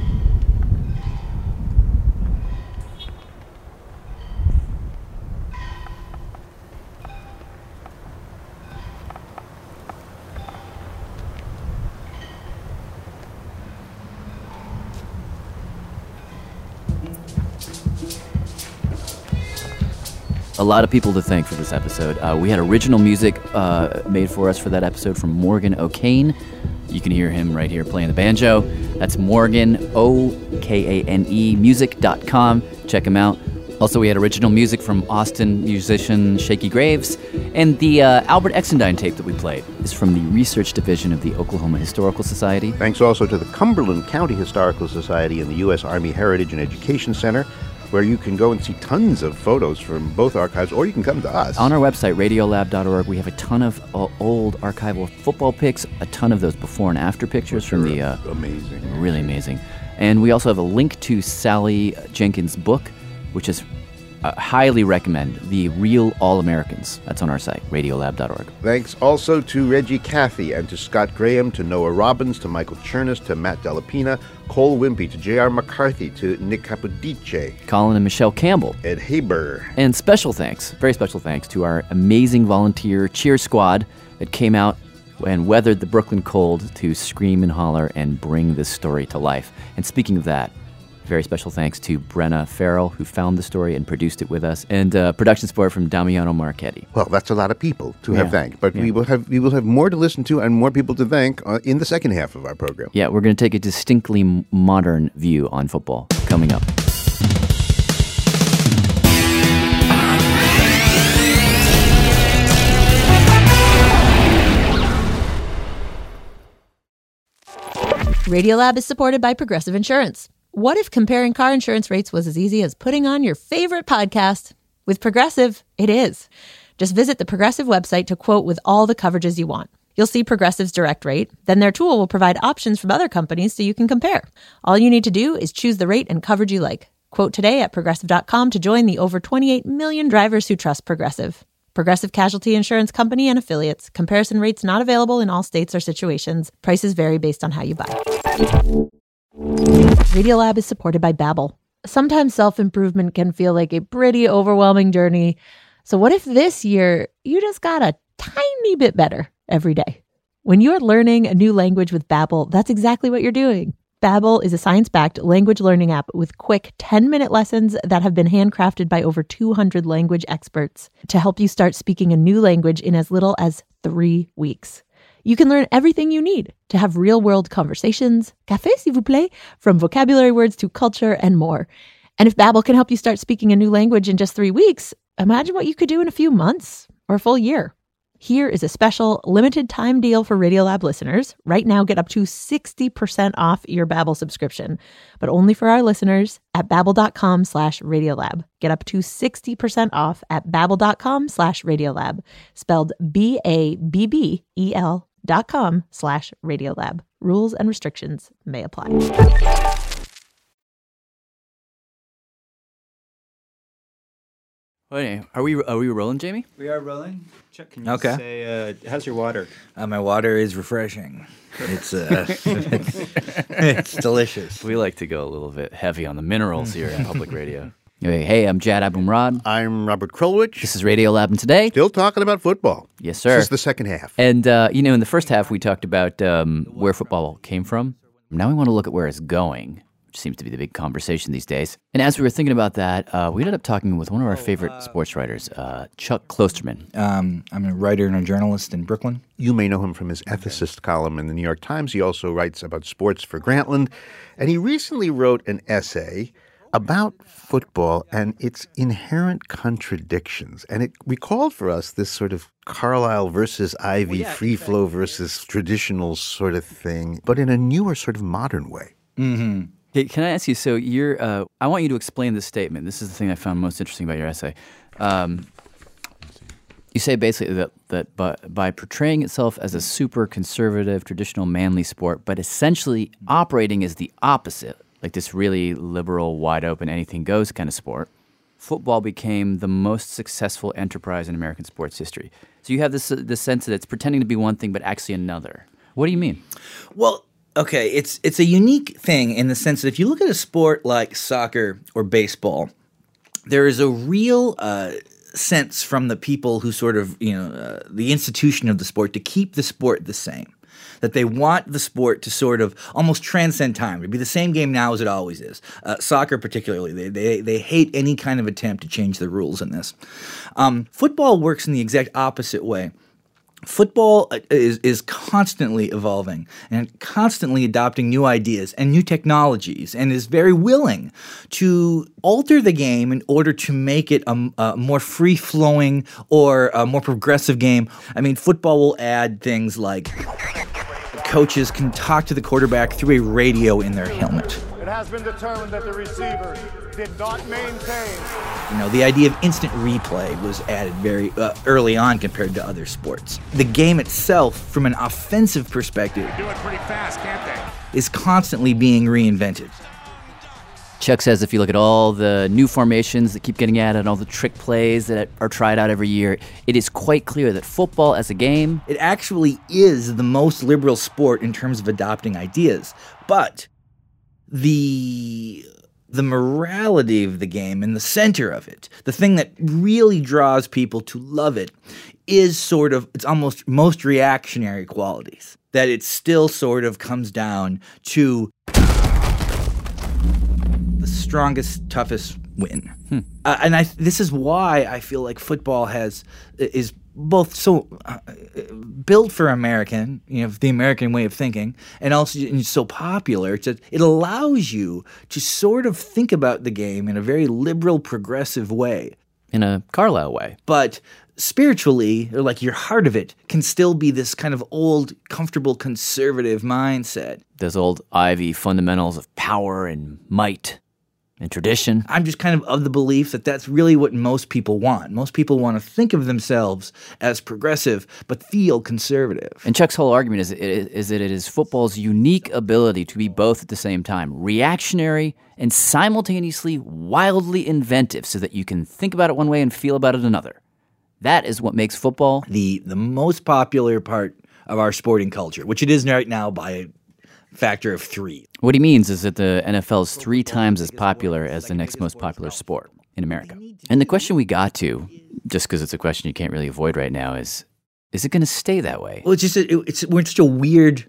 A lot of people to thank for this episode. Uh, we had original music uh, made for us for that episode from Morgan O'Kane. You can hear him right here playing the banjo. That's Morgan, O K A N E, music dot com. Check him out. Also, we had original music from Austin musician Shaky Graves. And the uh, Albert Exendine tape that we played is from the Research Division of the Oklahoma Historical Society. Thanks also to the Cumberland County Historical Society and the U S Army Heritage and Education Center, where you can go and see tons of photos from both archives, or you can come to us. On our website, radiolab dot org, we have a ton of uh, old archival football pics, a ton of those before and after pictures Which from are the... Uh, amazing. Really amazing. And we also have a link to Sally Jenkins' book, which is uh, highly recommend, The Real All-Americans. That's on our site, radiolab dot org. Thanks also to Reggie Cathy and to Scott Graham, to Noah Robbins, to Michael Chernus, to Matt Delapina, Cole Wimpy, to J R. McCarthy, to Nick Capodice, Colin and Michelle Campbell, Ed Haber. And special thanks, very special thanks to our amazing volunteer cheer squad that came out and weathered the Brooklyn cold to scream and holler and bring this story to life. And speaking of that, very special thanks to Brenna Farrell, who found the story and produced it with us, and uh, production support from Damiano Marchetti. Well, that's a lot of people to Yeah. have thanked, but Yeah. we will have we will have more to listen to and more people to thank uh, in the second half of our program. Yeah, we're going to take a distinctly m- modern view on football coming up. Radiolab is supported by Progressive Insurance. What if comparing car insurance rates was as easy as putting on your favorite podcast? With Progressive, it is. Just visit the Progressive website to quote with all the coverages you want. You'll see Progressive's direct rate. Then their tool will provide options from other companies so you can compare. All you need to do is choose the rate and coverage you like. Quote today at progressive dot com to join the over twenty-eight million drivers who trust Progressive. Progressive Casualty Insurance Company and Affiliates. Comparison rates not available in all states or situations. Prices vary based on how you buy. Radiolab is supported by Babbel. Sometimes self-improvement can feel like a pretty overwhelming journey. So what if this year you just got a tiny bit better every day? When you're learning a new language with Babbel, that's exactly what you're doing. Babbel is a science-backed language learning app with quick ten-minute lessons that have been handcrafted by over two hundred language experts to help you start speaking a new language in as little as three weeks. You can learn everything you need to have real-world conversations, café s'il vous plaît, from vocabulary words to culture and more. And if Babbel can help you start speaking a new language in just three weeks, imagine what you could do in a few months or a full year. Here is a special limited time deal for Radiolab listeners. Right now, get up to sixty percent off your Babbel subscription, but only for our listeners at babbel.com slash Radiolab. Get up to sixty percent off at babbel.com slash Radiolab, spelled B A B B E L dot com slash Radiolab. Rules and restrictions may apply. Wait, are we are we rolling, Jamie? We are rolling. Chuck, can you Okay. say, uh, how's your water? Uh, my water is refreshing. It's uh, it's, it's delicious. We like to go a little bit heavy on the minerals here at Public Radio. Hey, hey, I'm Jad Abumrad. I'm Robert Krulwich. This is Radiolab, and today, Still talking about football. yes, sir. This is the second half. And, uh, you know, in the first half, we talked about um, where football came from. Now we want to look at where it's going. seems to be the big conversation these days. And as we were thinking about that, uh, we ended up talking with one of our favorite sports writers, uh, Chuck Klosterman. Um, I'm a writer and a journalist in Brooklyn. You may know him from his ethicist column in the New York Times. He also writes about sports for Grantland. And he recently wrote an essay about football and its inherent contradictions. And it recalled for us this sort of Carlisle versus Ivy, well, yeah, free flow versus traditional sort of thing, but in a newer sort of modern way. Mm-hmm. Hey, can I ask you, so you're, uh, I want you to explain this statement. This is the thing I found most interesting about your essay. Um, you say basically that, that by, by portraying itself as a super conservative, traditional manly sport, but essentially operating as the opposite, like this really liberal, wide open, anything goes kind of sport, football became the most successful enterprise in American sports history. So you have this, uh, this sense that it's pretending to be one thing, but actually another. What do you mean? Well, okay, it's it's a unique thing in the sense that if you look at a sport like soccer or baseball, there is a real uh, sense from the people who sort of, you know, uh, the institution of the sport to keep the sport the same. That they want the sport to sort of almost transcend time, to be the same game now as it always is. Uh, soccer particularly, they, they they hate any kind of attempt to change the rules in this. Um, football works in the exact opposite way. Football is is constantly evolving and constantly adopting new ideas and new technologies and is very willing to alter the game in order to make it a, a more free-flowing or a more progressive game. I mean, football will add things like coaches can talk to the quarterback through a radio in their helmet. It has been determined that the receiver did not maintain. You know, the idea of instant replay was added very uh, early on compared to other sports. The game itself, from an offensive perspective, They do it pretty fast, can't they? is constantly being reinvented. Chuck says if you look at all the new formations that keep getting added and all the trick plays that are tried out every year, it is quite clear that football as a game... It actually is the most liberal sport in terms of adopting ideas. But the... the morality of the game in the center of it, the thing that really draws people to love it, is sort of, it's almost most reactionary qualities. That it still sort of comes down to the strongest, toughest win. Hmm. Uh, and I, this is why I feel like football has, is both so uh, built for American, you know, the American way of thinking, and also it's so popular. It's a, it allows you to sort of think about the game in a very liberal, progressive way. In a Carlisle way. But spiritually, or like your heart of it, can still be this kind of old, comfortable, conservative mindset. Those old Ivy fundamentals of power and might and tradition. I'm just kind of of the belief that that's really what most people want. Most people want to think of themselves as progressive, but feel conservative. And Chuck's whole argument is, is that it is football's unique ability to be both at the same time, reactionary and simultaneously wildly inventive, so that you can think about it one way and feel about it another. That is what makes football the the most popular part of our sporting culture, which it is right now by a factor of three. What he means is that the N F L is three times as popular as the next most popular sport in America. And the question we got to, just because it's a question you can't really avoid right now, is, is it going to stay that way? Well, it's just, a, it's, we're in such a weird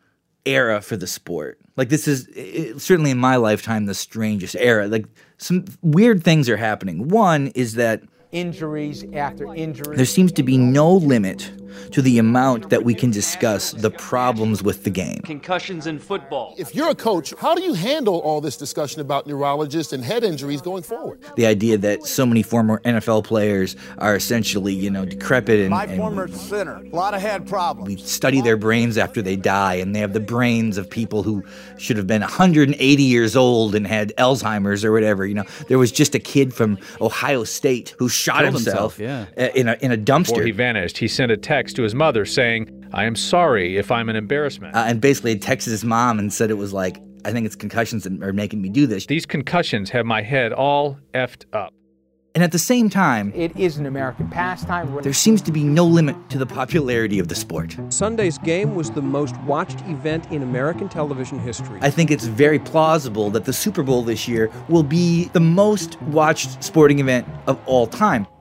era for the sport. Like, this is, it, certainly in my lifetime, the strangest era. Like, some weird things are happening. One is that injuries after injuries. There seems to be no limit to the amount that we can discuss the problems with the game. Concussions in football. If you're a coach, how do you handle all this discussion about neurologists and head injuries going forward? The idea that so many former N F L players are essentially, you know, decrepit and, My and former center, a lot of head problems. we study their brains after they die, and they have the brains of people who should have been one hundred eighty years old and had Alzheimer's or whatever. You know, there was just a kid from Ohio State who shot Killed himself, himself, yeah. in a in a dumpster. Before he vanished, he sent a text to his mother saying, "I am sorry if I'm an embarrassment." Uh, and basically texted his mom and said it was like, I think it's concussions that are making me do this. These concussions have my head all effed up. And at the same time, It is an American pastime. there seems to be no limit to the popularity of the sport. Sunday's game was the most watched event in American television history. I think it's very plausible that the Super Bowl this year will be the most watched sporting event of all time.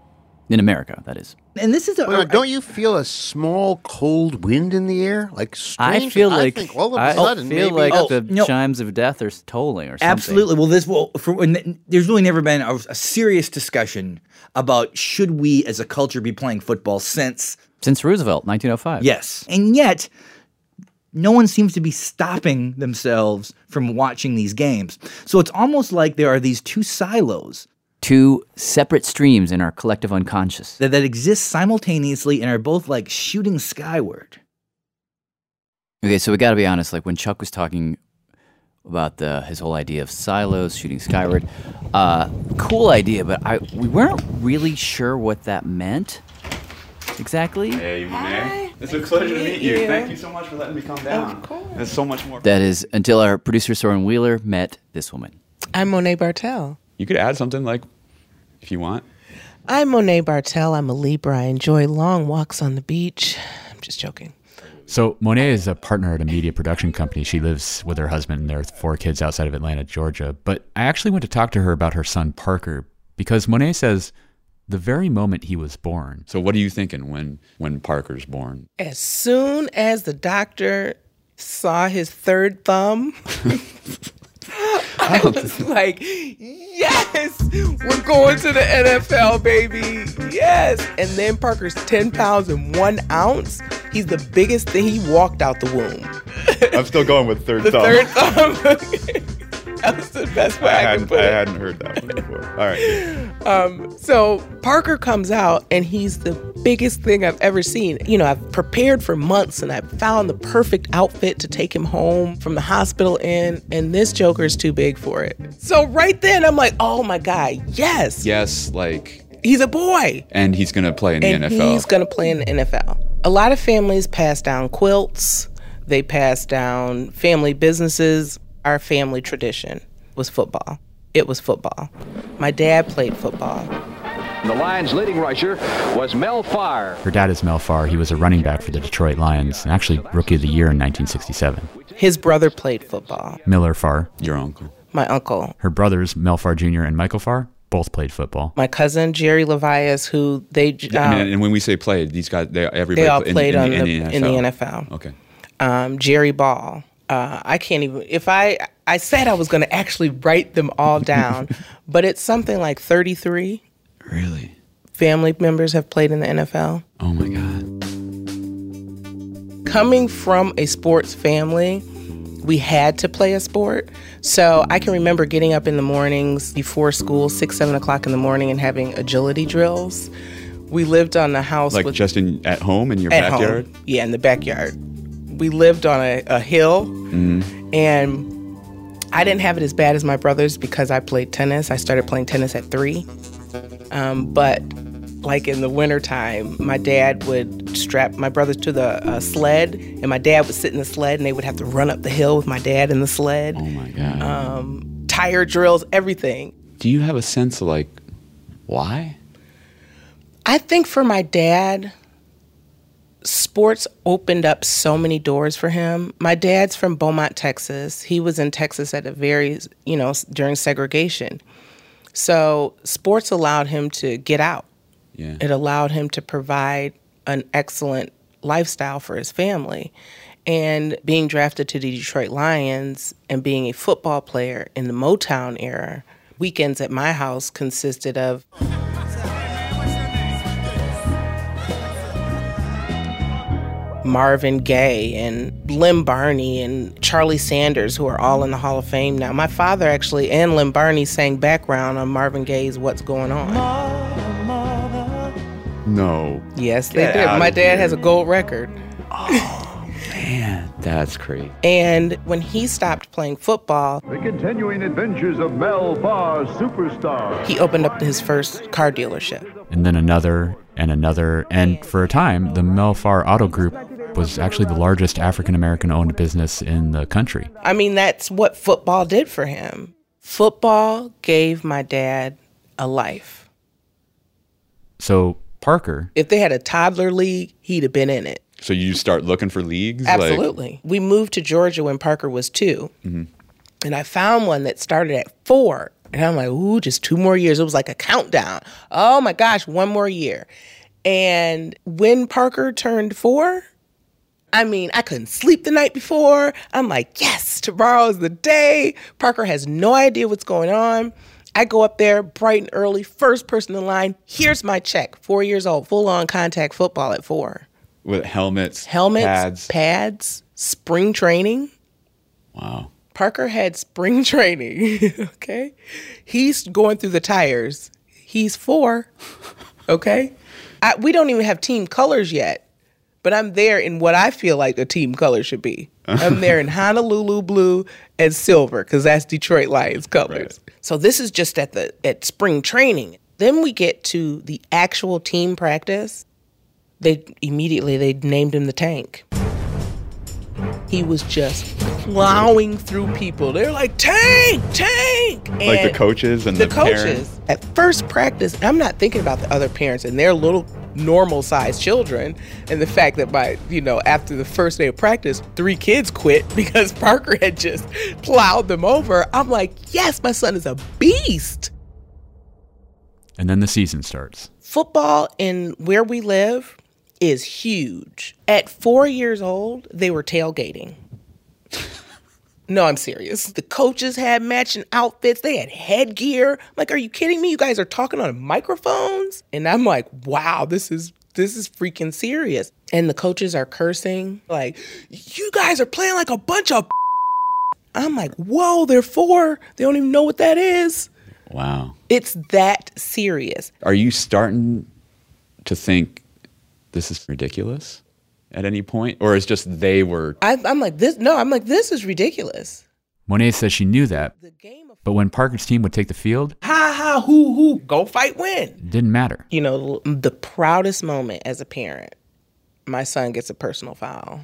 In America, that is. And this is a, Well, don't you feel a small cold wind in the air? Like strange? I feel like I think all of a I sudden feel maybe like Oh, the no. chimes of death are tolling or something. Absolutely. Well, this will. For, when, there's really never been a, a serious discussion about should we as a culture be playing football since Since Roosevelt, nineteen oh five. Yes, and yet no one seems to be stopping themselves from watching these games. So it's almost like there are these two silos Two separate streams in our collective unconscious. that, that exist simultaneously and are both like shooting skyward. Okay, so we got to be honest. Like when Chuck was talking about the his whole idea of silos shooting skyward, uh, cool idea, but I we weren't really sure what that meant exactly. Hey, Monet. It's a pleasure to meet you. Thank you so much for letting me come down. Of course. There's so much more. That is until our producer Soren Wheeler met this woman. I'm Monet Bartel. You could add something like, if you want. I'm Monet Bartel. I'm a Libra. I enjoy long walks on the beach. I'm just joking. So Monet is a partner at a media production company. She lives with her husband and their four kids outside of Atlanta, Georgia. But I actually went to talk to her about her son, Parker, because Monet says the very moment he was born. So what are you thinking when, when Parker's born? As soon as the doctor saw his third thumb, I was like, yes, we're going to the N F L, baby. Yes. And then Parker's ten pounds and one ounce. He's the biggest thing. He walked out the womb. I'm still going with third the thumb. third thumb. That was the best way I, I, hadn't, could put I it. hadn't heard that one before. All right. Um, so Parker comes out and he's the biggest thing I've ever seen. You know, I've prepared for months and I've found the perfect outfit to take him home from the hospital in, and this Joker's too big for it. So right then I'm like, oh my God, yes. Yes, like. He's a boy. And he's going to play in the and N F L. He's going to play in the N F L. A lot of families pass down quilts. They pass down family businesses. Our family tradition was football. It was football. My dad played football. The Lions' leading rusher was Mel Farr. Her dad is Mel Farr. He was a running back for the Detroit Lions and actually Rookie of the Year in nineteen sixty-seven. His brother played football. Miller Farr. Your uncle. My uncle. Her brothers, Mel Farr Junior and Michael Farr, both played football. My cousin, Jerry Levias, who they... Um, I mean, and when we say played, these guys, they, everybody they all in- played in, on in, the, in, the in the N F L. Okay. Um, Jerry Ball. Uh, I can't even... If I... I said I was going to actually write them all down, but it's something like thirty-three. Really? Family members have played in the N F L. Oh, my God. Coming from a sports family, we had to play a sport. So I can remember getting up in the mornings before school, six, seven o'clock in the morning, and having agility drills. We lived on the house Like with, just in at home in your at backyard? home. Yeah, in the backyard. We lived on a, a hill, Mm-hmm. and I didn't have it as bad as my brothers because I played tennis. I started playing tennis at three. Um, but like in the wintertime, my dad would strap my brothers to the uh, sled, and my dad would sit in the sled, and they would have to run up the hill with my dad in the sled. Oh, my God. Um, tire drills, everything. Do you have a sense of, like, why? I think for my dad, sports opened up so many doors for him. My dad's from Beaumont, Texas. He was in Texas at a very, you know, during segregation. So sports allowed him to get out. Yeah. It allowed him to provide an excellent lifestyle for his family. And being drafted to the Detroit Lions and being a football player in the Motown era, weekends at my house consisted of Marvin Gaye and Lynn Barney and Charlie Sanders, who are all in the Hall of Fame now. My father actually and Lynn Barney sang background on Marvin Gaye's What's Going On. No. Yes, they Get did. out My of dad here. has a gold record. Man, that's crazy. And when he stopped playing football, The continuing adventures of Mel Farr, superstar. he opened up his first car dealership. And then another and another. And for a time, the Mel Farr Auto Group was actually the largest African-American owned business in the country. I mean, that's what football did for him. Football gave my dad a life. So Parker, If they had a toddler league, he'd have been in it. So you start looking for leagues? Absolutely. We moved to Georgia when Parker was two. Like, mhm. And I found one that started at four. And I'm like, ooh, just two more years. It was like a countdown. Oh my gosh, one more year. And when Parker turned four, I mean, I couldn't sleep the night before. I'm like, yes, tomorrow's the day. Parker has no idea what's going on. I go up there bright and early, first person in line. Here's my check. Four years old, full-on contact football at four. With helmets, Helmets, pads. pads, spring training. Wow. Parker had spring training, okay? He's going through the tires. He's four, okay? I, we don't even have team colors yet, but I'm there in what I feel like a team color should be. I'm there in Honolulu blue and silver because that's Detroit Lions colors. Right. So this is just at the at spring training. Then we get to the actual team practice. They immediately they named him the Tank. He was just plowing through people. They're like, Tank, Tank! And like the coaches and the, the coaches. parents. At first practice, I'm not thinking about the other parents and their little normal-sized children, and the fact that by, you know, after the first day of practice, three kids quit because Parker had just plowed them over. I'm like, yes, my son is a beast. And then the season starts. Football in where we live is huge. At four years old, they were tailgating. No, I'm serious. The coaches had matching outfits. They had headgear. I'm like, are you kidding me? You guys are talking on microphones? And I'm like, wow, this is this is freaking serious. And the coaches are cursing. Like, you guys are playing like a bunch of I'm like, whoa, they're four. They don't even know what that is. Wow. It's that serious. Are you starting to think this is ridiculous at any point? Or it's just they were... I, I'm like, this. No, I'm like, this is ridiculous. Monet says she knew that, but when Parker's team would take the field... Ha ha, hoo hoo, go fight, win. It didn't matter. You know, the proudest moment as a parent, my son gets a personal foul.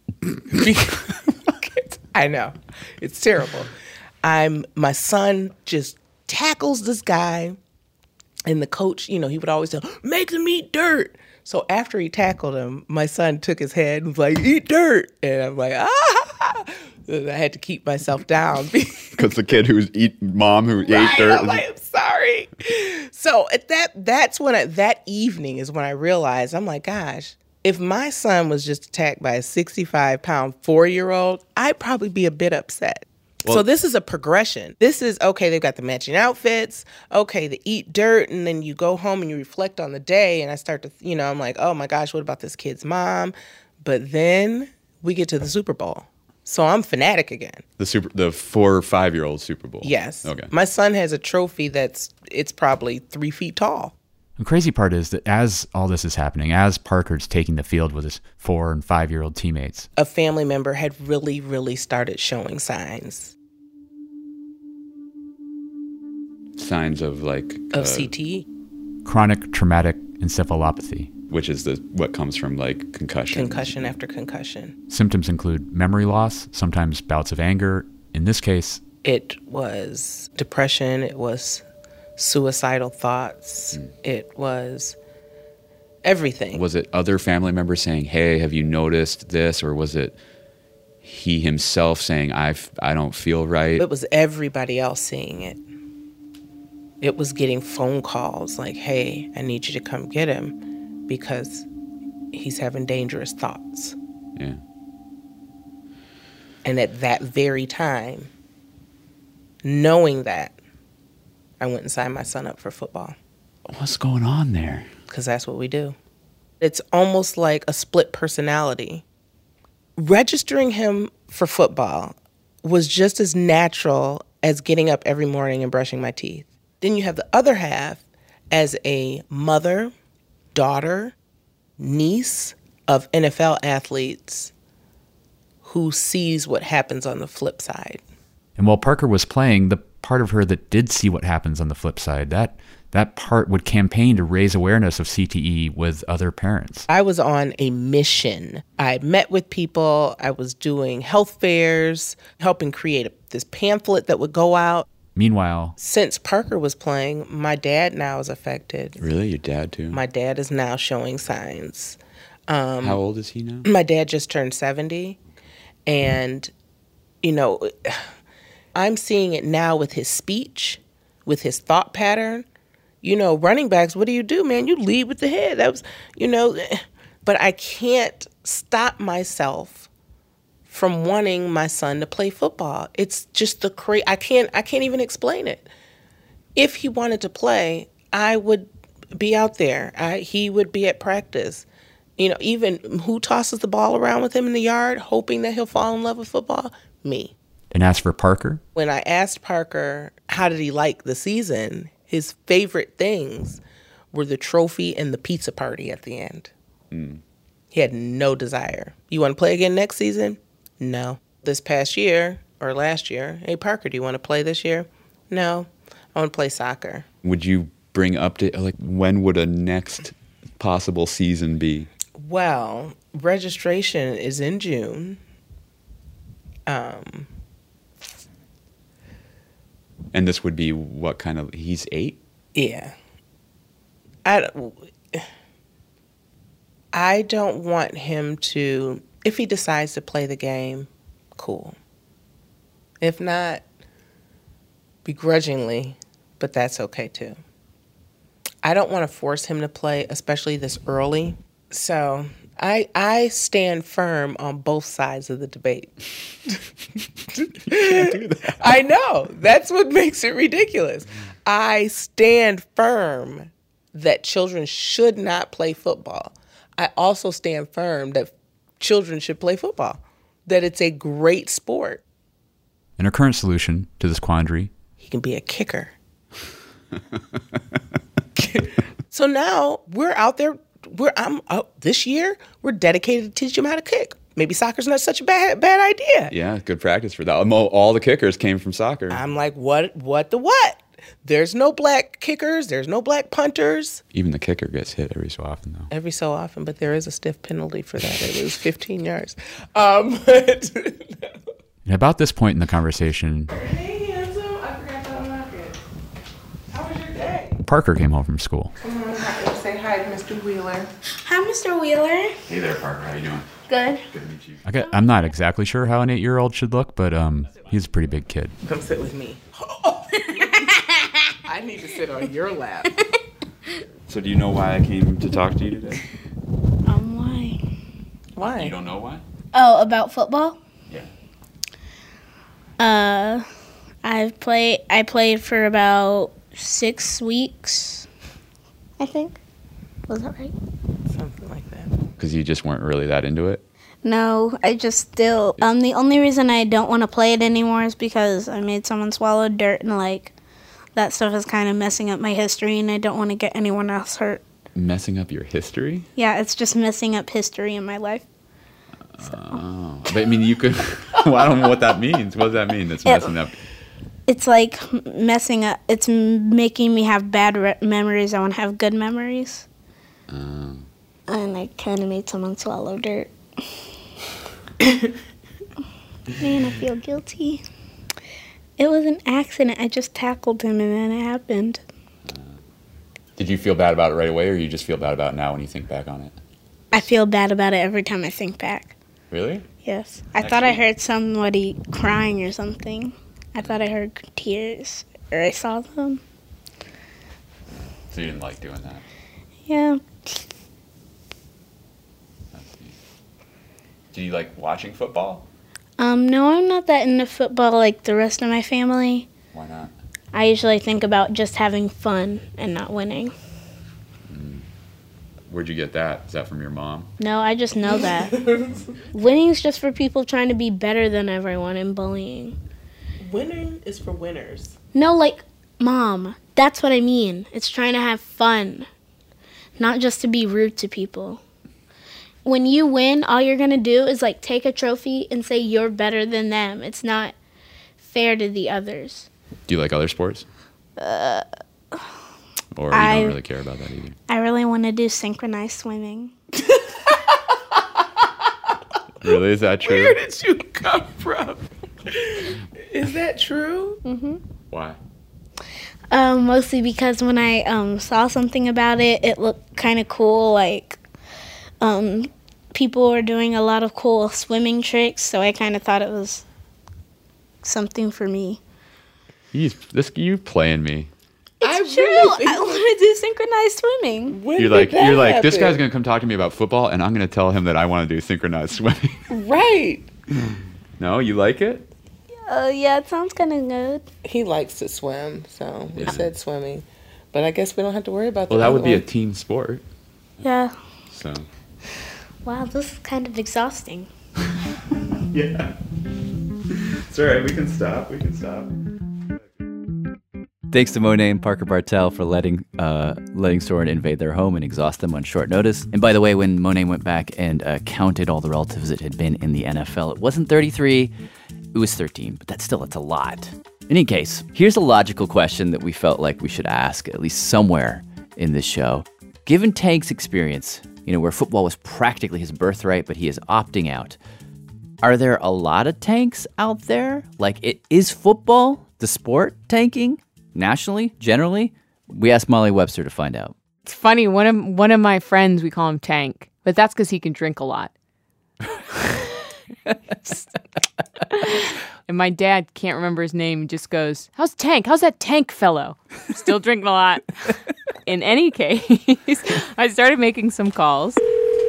I know. It's terrible. I'm my son just tackles this guy, and the coach, you know, he would always say, make them eat dirt. So after he tackled him, my son took his head and was like, eat dirt. And I'm like, ah. And I had to keep myself down. Because the kid who's eat mom who right, ate dirt. I'm like, I'm sorry. So at that, that's when I, that evening is when I realized, I'm like, gosh, if my son was just attacked by a sixty-five pound four-year-old, I'd probably be a bit upset. Well, so this is a progression. This is, okay, they've got the matching outfits. Okay, they eat dirt, and then you go home and you reflect on the day, and I start to, you know, I'm like, oh my gosh, what about this kid's mom? But then we get to the Super Bowl. So I'm fanatic again. The super, the four or five-year-old Super Bowl. Yes. Okay. My son has a trophy that's, it's probably three feet tall. The crazy part is that as all this is happening, as Parker's taking the field with his four and five-year-old teammates, a family member had really, really started showing signs. Signs of like of uh, C T E, chronic traumatic encephalopathy, which is the what comes from like concussion. Concussion after concussion. Symptoms include memory loss, sometimes bouts of anger. In this case, it was depression. It was suicidal thoughts. Mm. It was everything. Was it other family members saying, "Hey, have you noticed this?" Or was it he himself saying, "I I don't feel right"? It was everybody else seeing it. It was getting phone calls like, hey, I need you to come get him because he's having dangerous thoughts. Yeah. And at that very time, knowing that, I went and signed my son up for football. What's going on there? Because that's what we do. It's almost like a split personality. Registering him for football was just as natural as getting up every morning and brushing my teeth. Then you have the other half as a mother, daughter, niece of N F L athletes who sees what happens on the flip side. And while Parker was playing, the part of her that did see what happens on the flip side, that that part would campaign to raise awareness of C T E with other parents. I was on a mission. I met with people. I was doing health fairs, helping create a, this pamphlet that would go out. Meanwhile, since Parker was playing, my dad now is affected. Really? Your dad too? My dad is now showing signs. Um, How old is he now? My dad just turned seventy. And, you know, I'm seeing it now with his speech, with his thought pattern. You know, running backs, what do you do, man? You lead with the head. That was, you know, but I can't stop myself from wanting my son to play football. It's just the cra- I can't I can't even explain it. If he wanted to play, I would be out there. I, he would be at practice. You know, even who tosses the ball around with him in the yard, hoping that he'll fall in love with football? Me. And as for Parker? When I asked Parker, how did he like the season, his favorite things were the trophy and the pizza party at the end. Mm. He had no desire. You want to play again next season? No. This past year, or last year, hey, Parker, do you want to play this year? No. I want to play soccer. Would you bring up to, like, when would a next possible season be? Well, registration is in June. Um, and this would be what kind of, he's eight? Yeah. I don't, I don't want him to, if he decides to play the game, cool. If not, begrudgingly, but that's okay too. I don't want to force him to play, especially this early. So I I stand firm on both sides of the debate. You can't do that. I know. That's what makes it ridiculous. I stand firm that children should not play football. I also stand firm that children should play football, that it's a great sport. And our current solution to this quandary? He can be a kicker. So now we're out there. We're I'm out this year. We're dedicated to teach him how to kick. Maybe soccer's not such a bad bad idea. Yeah, good practice for that. All the kickers came from soccer. I'm like, what? What the what? There's no black kickers. There's no black punters. Even the kicker gets hit every so often, though. Every so often, but there is a stiff penalty for that. It was fifteen yards. Um, but And about this point in the conversation, hey, handsome, I forgot to unlock it. How was your day? Parker came home from school. Come on, say hi to Mister Wheeler. Hi, Mister Wheeler. Hey there, Parker. How you doing? Good. Good to meet you. I got, I'm not exactly sure how an eight-year-old should look, but um, he's a pretty big kid. Come sit with me. I need to sit on your lap. So do you know why I came to talk to you today? Um, why? Why? You don't know why? Oh, about football? Yeah. Uh, I've played. I played for about six weeks. I think. Was that right? Something like that. Because you just weren't really that into it? No, I just still. Um, the only reason I don't want to play it anymore is because I made someone swallow dirt, and like that stuff is kind of messing up my history, and I don't want to get anyone else hurt. Messing up your history? Yeah, it's just messing up history in my life. So. Oh, but I mean, you could. Well, I don't know what that means. What does that mean? That's messing it, up. It's like messing up. It's making me have bad re- memories. I want to have good memories. Oh. And I kind of made someone swallow dirt. Man, I feel guilty. It was an accident. I just tackled him and then it happened. Uh, did you feel bad about it right away, or you just feel bad about it now when you think back on it? I feel bad about it every time I think back. Really? Yes. I Actually, thought I heard somebody crying or something. I thought I heard tears, or I saw them. So you didn't like doing that? Yeah. Do you like watching football? Um, no, I'm not that into football like the rest of my family. Why not? I usually think about just having fun and not winning. Mm. Where'd you get that? Is that from your mom? No, I just know that. Winning's just for people trying to be better than everyone and bullying. Winning is for winners. No, like, Mom, that's what I mean. It's trying to have fun, not just to be rude to people. When you win, all you're going to do is, like, take a trophy and say you're better than them. It's not fair to the others. Do you like other sports? Uh, or you I, don't really care about that either? I really want to do synchronized swimming. Really? Is that true? Where did you come from? Is that true? Mm-hmm. Why? Um, mostly because when I um, saw something about it, it looked kind of cool, like... Um, people were doing a lot of cool swimming tricks, so I kind of thought it was something for me. He's this you playing me. It's true. I want to do synchronized swimming. When You're did like, that you're like, this happen? guy's gonna come talk to me about football, and I'm gonna tell him that I want to do synchronized swimming. Right. No, you like it? Oh, yeah, it sounds kind of good. He likes to swim, so we Yeah. said swimming. But I guess we don't have to worry about that. Well, that would be a team sport. Yeah. So. Wow, this is kind of exhausting. Yeah. It's all right. We can stop. We can stop. Thanks to Monet and Parker Bartel for letting uh, letting Soren invade their home and exhaust them on short notice. And by the way, when Monet went back and uh, counted all the relatives that had been in the N F L, it wasn't thirty-three, it was thirteen. But that's still, it's a lot. In any case, here's a logical question that we felt like we should ask, at least somewhere in this show. Given Tank's experience, you know, where football was practically his birthright, but he is opting out, are there a lot of tanks out there? Like, it is football the sport tanking? Nationally, generally? We asked Molly Webster to find out. It's funny, one of one of my friends, we call him Tank, but that's because he can drink a lot. And my dad can't remember his name. He just goes, how's Tank? How's that Tank fellow? Still drinking a lot. In any case, I started making some calls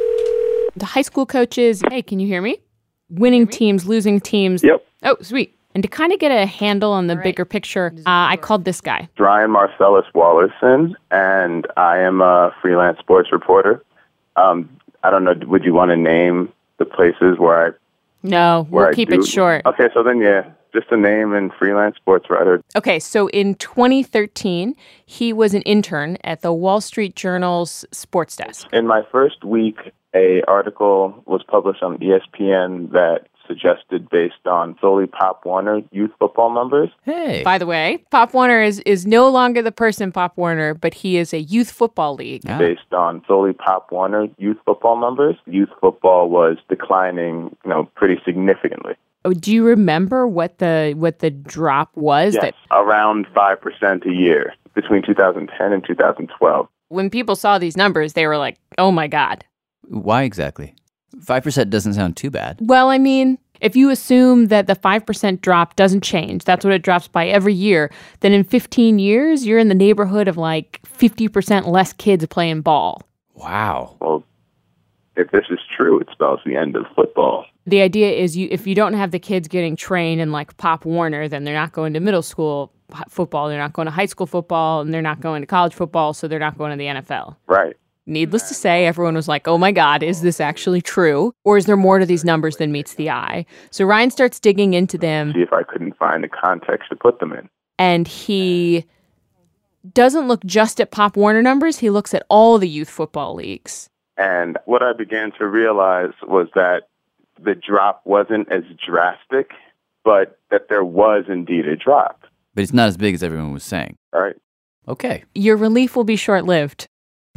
to high school coaches. Hey, can you hear me? Winning teams, losing teams. Yep. Oh, sweet. And to kind of get a handle on the bigger picture, uh, I called this guy. Ryan Marcellus Wallerson, and I am a freelance sports reporter. Um, I don't know, would you want to name the places where I No, where we'll I keep do? it short. Okay, so then, yeah, just a name and freelance sports writer. Okay, so in twenty thirteen, he was an intern at the Wall Street Journal's sports desk. In my first week, a article was published on E S P N that suggested, based on solely Pop Warner youth football numbers. Hey. By the way, Pop Warner is, is no longer the person Pop Warner, but he is a youth football league. Based on solely Pop Warner youth football numbers, youth football was declining, you know, pretty significantly. Oh, do you remember what the what the drop was? Yes, That around five percent a year between two thousand ten and two thousand twelve. when people saw these numbers, they were like, "Oh my God." Why exactly? five percent doesn't sound too bad. Well, I mean, if you assume that the five percent drop doesn't change, that's what it drops by every year, then in fifteen years, you're in the neighborhood of like fifty percent less kids playing ball. Wow. Well, if this is true, it spells the end of football. The idea is you if you don't have the kids getting trained in like Pop Warner, then they're not going to middle school football, they're not going to high school football, and they're not going to college football, so they're not going to the N F L. Right. Needless to say, everyone was like, oh my God, is this actually true? Or is there more to these numbers than meets the eye? So Ryan starts digging into them. See if I couldn't find a context to put them in. And he doesn't look just at Pop Warner numbers. He looks at all the youth football leagues. And what I began to realize was that the drop wasn't as drastic, but that there was indeed a drop. But it's not as big as everyone was saying. All right. Okay. Your relief will be short-lived.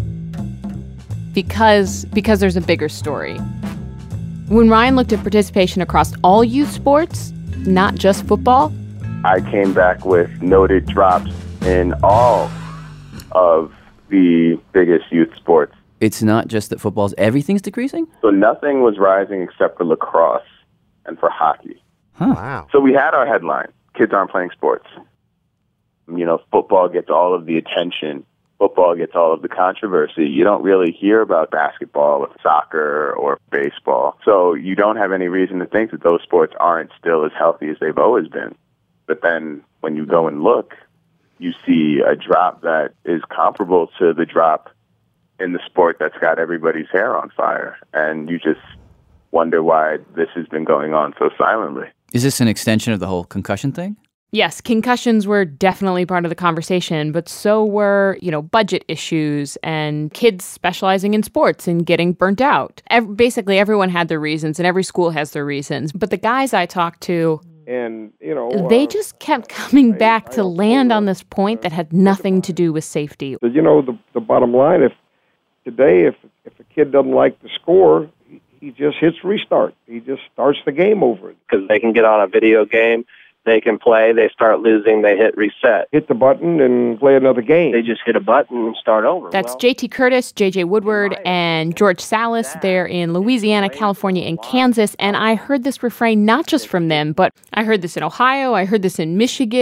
Because because there's a bigger story. When Ryan looked at participation across all youth sports, not just football, I came back with noted drops in all of the biggest youth sports. It's not just that football's everything's decreasing? So nothing was rising except for lacrosse and for hockey. Huh. Wow. So we had our headline, kids aren't playing sports. You know, football gets all of the attention. Football gets all of the controversy. You don't really hear about basketball or soccer or baseball. So you don't have any reason to think that those sports aren't still as healthy as they've always been. But then when you go and look, you see a drop that is comparable to the drop in the sport that's got everybody's hair on fire. And you just wonder why this has been going on so silently. Is this an extension of the whole concussion thing? yes, concussions were definitely part of the conversation, but so were, you know, budget issues and kids specializing in sports and getting burnt out. Ev- basically, everyone had their reasons, and every school has their reasons. But the guys I talked to, and you know, they uh, just kept coming back to land on this point that had nothing to do with safety. So, you know, the the bottom line, if today, if if a kid doesn't like the score, he, he just hits restart. He just starts the game over. Because they can get on a video game, they can play, they start losing, they hit reset. Hit the button and play another game. They just hit a button and start over. That's Well, J T Curtis, J J Woodward, and George Salas. They're in Louisiana, California, and Kansas. And I heard this refrain not just from them, but I heard this in Ohio, I heard this in Michigan.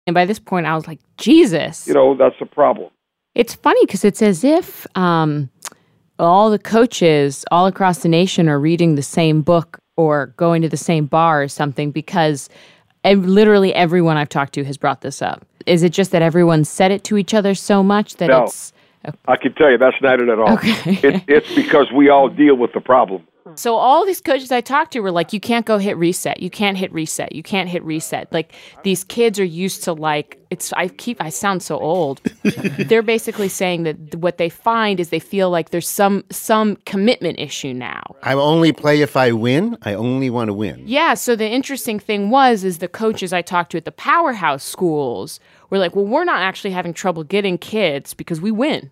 And by this point, I was like, Jesus. You know, that's a problem. It's funny because it's as if um, all the coaches all across the nation are reading the same book or going to the same bar or something, because ev- literally everyone I've talked to has brought this up. Is it just that everyone said it to each other so much that No. it's... I can tell you that's not it at all. Okay. it, it's because we all deal with the problem. So all these coaches I talked to were like, you can't go hit reset. You can't hit reset. You can't hit reset. Like, these kids are used to, like, it's, I keep, I sound so old. They're basically saying that what they find is they feel like there's some, some commitment issue now. I only play if I win. I only want to win. Yeah. So the interesting thing was, is the coaches I talked to at the powerhouse schools were like, well, we're not actually having trouble getting kids because we win.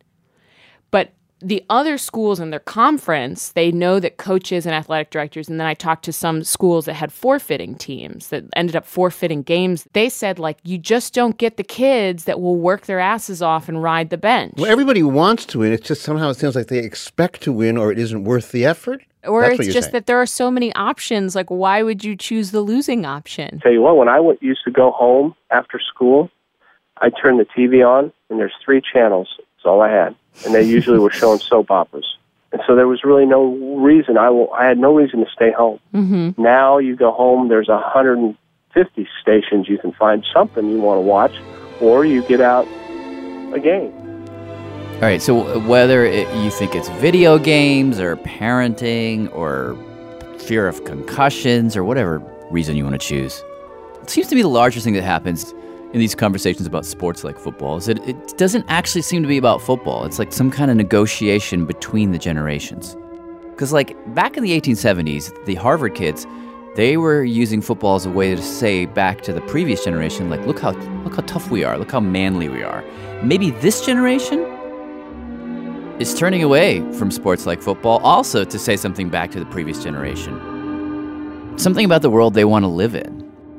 But the other schools in their conference, they know that coaches and athletic directors, and then I talked to some schools that had forfeiting teams that ended up forfeiting games. They said, like, you just don't get the kids that will work their asses off and ride the bench. Well, everybody wants to win. It's just somehow it seems like they expect to win or it isn't worth the effort. Or That's it's what you're just saying. that there are so many options. Like, why would you choose the losing option? Tell you what, when I went, used to go home after school, I'd turn the T V on, and there's three channels. That's all I had. And they usually were showing soap operas. And so there was really no reason. I, will, I had no reason to stay home. Mm-hmm. Now you go home, there's one hundred fifty stations you can find something you want to watch, or you get out a game. All right, so whether it, you think it's video games or parenting or fear of concussions or whatever reason you want to choose, it seems to be the largest thing that happens in these conversations about sports like football is that it doesn't actually seem to be about football. It's like some kind of negotiation between the generations. Because like back in the eighteen seventies, the Harvard kids, they were using football as a way to say back to the previous generation, like, look how look how tough we are, look how manly we are. Maybe this generation is turning away from sports like football also to say something back to the previous generation. Something about the world they want to live in.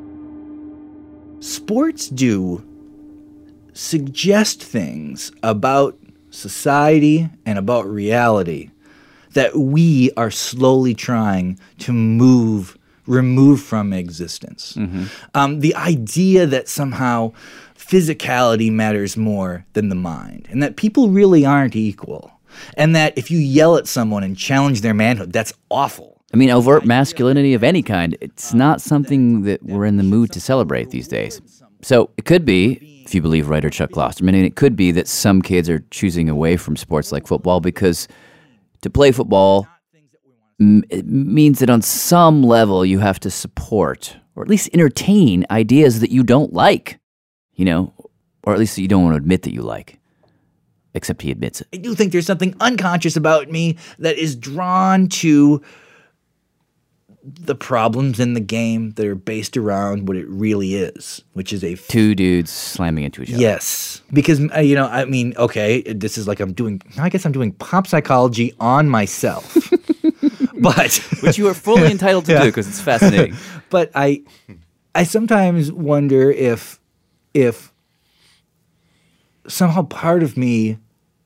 Sports do suggest things about society and about reality that we are slowly trying to move, remove from existence. Mm-hmm. Um, the idea that somehow physicality matters more than the mind, and that people really aren't equal, and that if you yell at someone and challenge their manhood, that's awful. I mean, overt masculinity of any kind, it's not something that we're in the mood to celebrate these days. So it could be, if you believe writer Chuck Klosterman, and it could be that some kids are choosing away from sports like football because to play football m- it means that on some level you have to support or at least entertain ideas that you don't like, you know, or at least that you don't want to admit that you like. Except he admits it. I do think there's something unconscious about me that is drawn to the problems in the game that are based around what it really is, which is a f- two dudes slamming into each other. Yes, because uh, you know, I mean, okay, this is like I'm doing. I guess I'm doing pop psychology on myself, but which you are fully entitled to yeah. do because it's fascinating. But I, I sometimes wonder if, if somehow part of me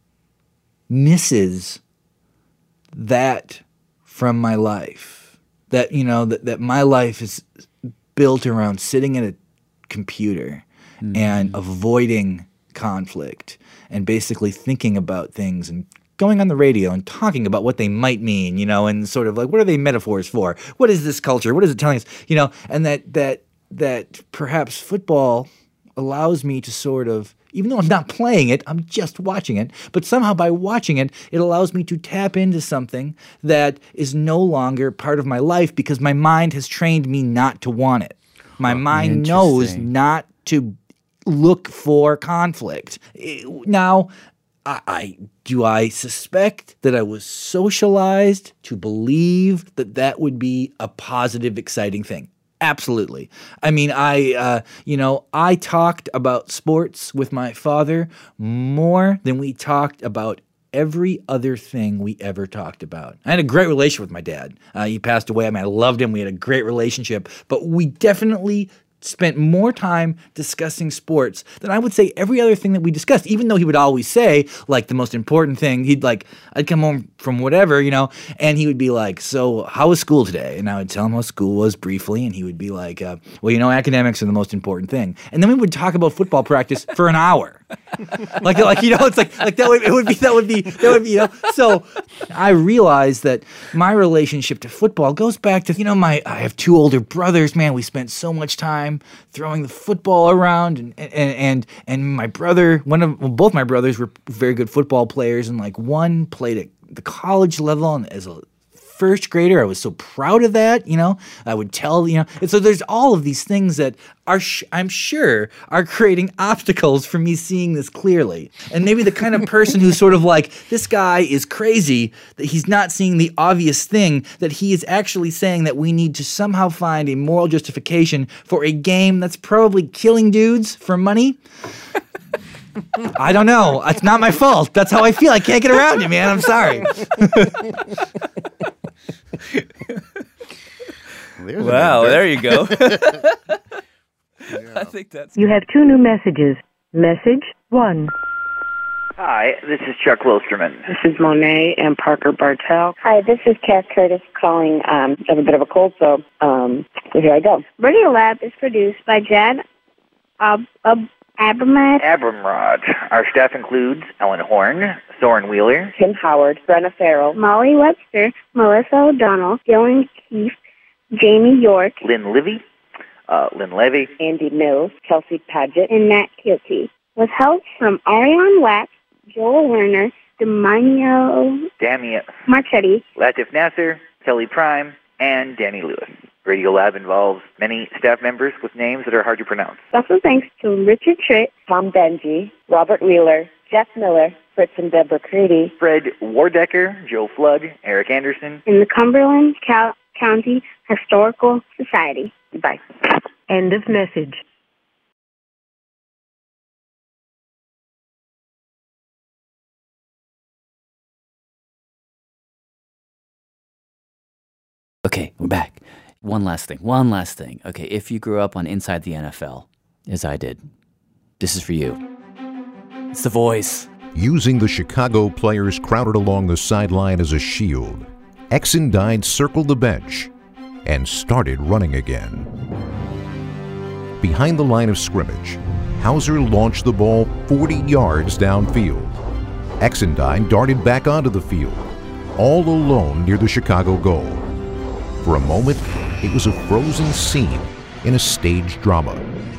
misses that from my life. That, you know, that, that my life is built around sitting at a computer mm-hmm. and avoiding conflict and basically thinking about things and going on the radio and talking about what they might mean, you know, and sort of like, what are they metaphors for? What is this culture? What is it telling us? You know, and that that that perhaps football allows me to sort of, even though I'm not playing it, I'm just watching it. But somehow by watching it, it allows me to tap into something that is no longer part of my life because my mind has trained me not to want it. My oh, mind knows not to look for conflict. Now, I, I do I suspect that I was socialized to believe that that would be a positive, exciting thing. Absolutely. I mean, I, uh, you know, I talked about sports with my father more than we talked about every other thing we ever talked about. I had a great relationship with my dad. Uh, he passed away. I mean, I loved him. We had a great relationship. But we definitely spent more time discussing sports than I would say every other thing that we discussed, even though he would always say, like, the most important thing. He'd like, I'd come home from whatever, you know, and he would be like, so how was school today? And I would tell him how school was briefly, and he would be like, uh, well, you know, academics are the most important thing. And then we would talk about football practice for an hour. like, like you know, it's like, like that would, it would be, that would be, that would be, you know. So I realized that my relationship to football goes back to, you know, my, I have two older brothers, man, we spent so much time throwing the football around, and and and, and my brother, one of, well, both my brothers were very good football players, and like one played at the college level, and as a first grader, I was so proud of that, you know. I would tell, you know, and so there's all of these things that are, sh- I'm sure, are creating obstacles for me seeing this clearly. And maybe the kind of person who's sort of like, this guy is crazy, that he's not seeing the obvious thing, that he is actually saying that we need to somehow find a moral justification for a game that's probably killing dudes for money. I don't know. It's not my fault. That's how I feel. I can't get around it, man. I'm sorry. Wow, there you go. I think that's... You have two new messages. Message one. Hi, this is Chuck Wilsterman. This is Monet and Parker Bartel. Hi, this is Cass Curtis calling. Um, I have a bit of a cold, so um, so here I go. Radio Lab is produced by Jad Ab- Ab- Abramrad. Abramrad. Our staff includes Ellen Horn, Soren Wheeler, Tim Howard, Brenna Farrell, Molly Webster, Melissa O'Donnell, Dylan Keefe, Jamie York, Lynn Livy, uh, Lynn Levy, Andy Mills, Kelsey Paget, and Matt Kilty. With help from Ariane Wax, Joel Werner, Demanio Damia Marchetti, Latif Nasser, Kelly Prime, and Danny Lewis. Radio Lab involves many staff members with names that are hard to pronounce. Special thanks to Richard Tritt, Tom Benji, Robert Wheeler, Jeff Miller, Fritz and Deborah Creedy, Fred Wardecker, Joe Flood, Eric Anderson, and the Cumberland Cal- County Historical Society. Goodbye. End of message. Okay, we're back. One last thing. One last thing. Okay, if you grew up on Inside the N F L, as I did, this is for you. It's The Voice. Using the Chicago players crowded along the sideline as a shield, Exendine circled the bench and started running again. Behind the line of scrimmage, Hauser launched the ball forty yards downfield. Exendine darted back onto the field, all alone near the Chicago goal. For a moment, it was a frozen scene in a stage drama.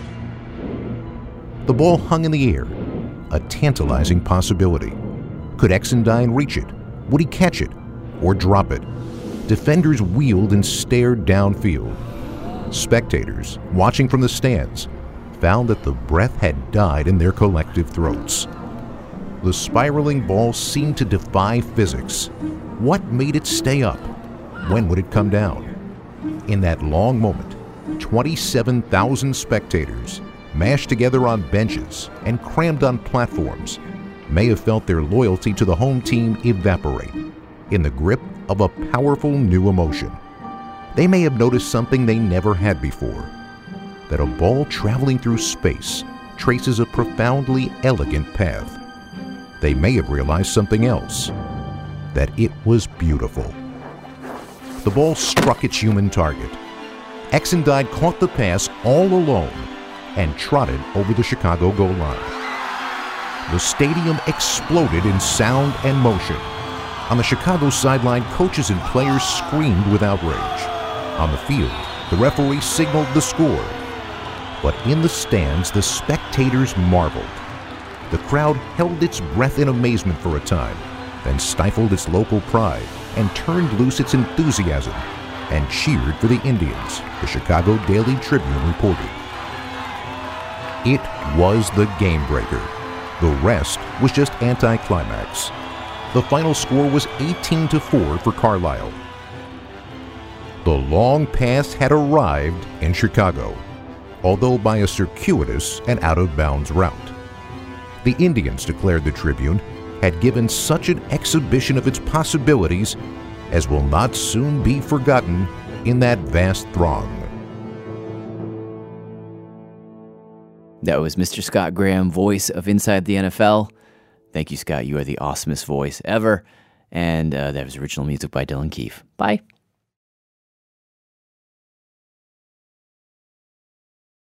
The ball hung in the air, a tantalizing possibility. Could Exendine reach it? Would he catch it or drop it? Defenders wheeled and stared downfield. Spectators, watching from the stands, found that the breath had died in their collective throats. The spiraling ball seemed to defy physics. What made it stay up? When would it come down? In that long moment, twenty-seven thousand spectators, mashed together on benches and crammed on platforms, may have felt their loyalty to the home team evaporate in the grip of a powerful new emotion. They may have noticed something they never had before, that a ball traveling through space traces a profoundly elegant path. They may have realized something else, that it was beautiful. The ball struck its human target. Exendine caught the pass all alone and trotted over the Chicago goal line. The stadium exploded in sound and motion. On the Chicago sideline, coaches and players screamed with outrage. On the field, the referee signaled the score. But in the stands, the spectators marveled. The crowd held its breath in amazement for a time, then stifled its local pride and turned loose its enthusiasm and cheered for the Indians, the Chicago Daily Tribune reported. It was the game breaker. The rest was just anticlimax. The final score was eighteen to four for Carlisle. The long pass had arrived in Chicago, although by a circuitous and out-of-bounds route. The Indians, declared the Tribune, had given such an exhibition of its possibilities as will not soon be forgotten in that vast throng. That was Mister Scott Graham, voice of Inside the N F L. Thank you, Scott. You are the awesomest voice ever. And uh, that was original music by Dylan Keefe. Bye.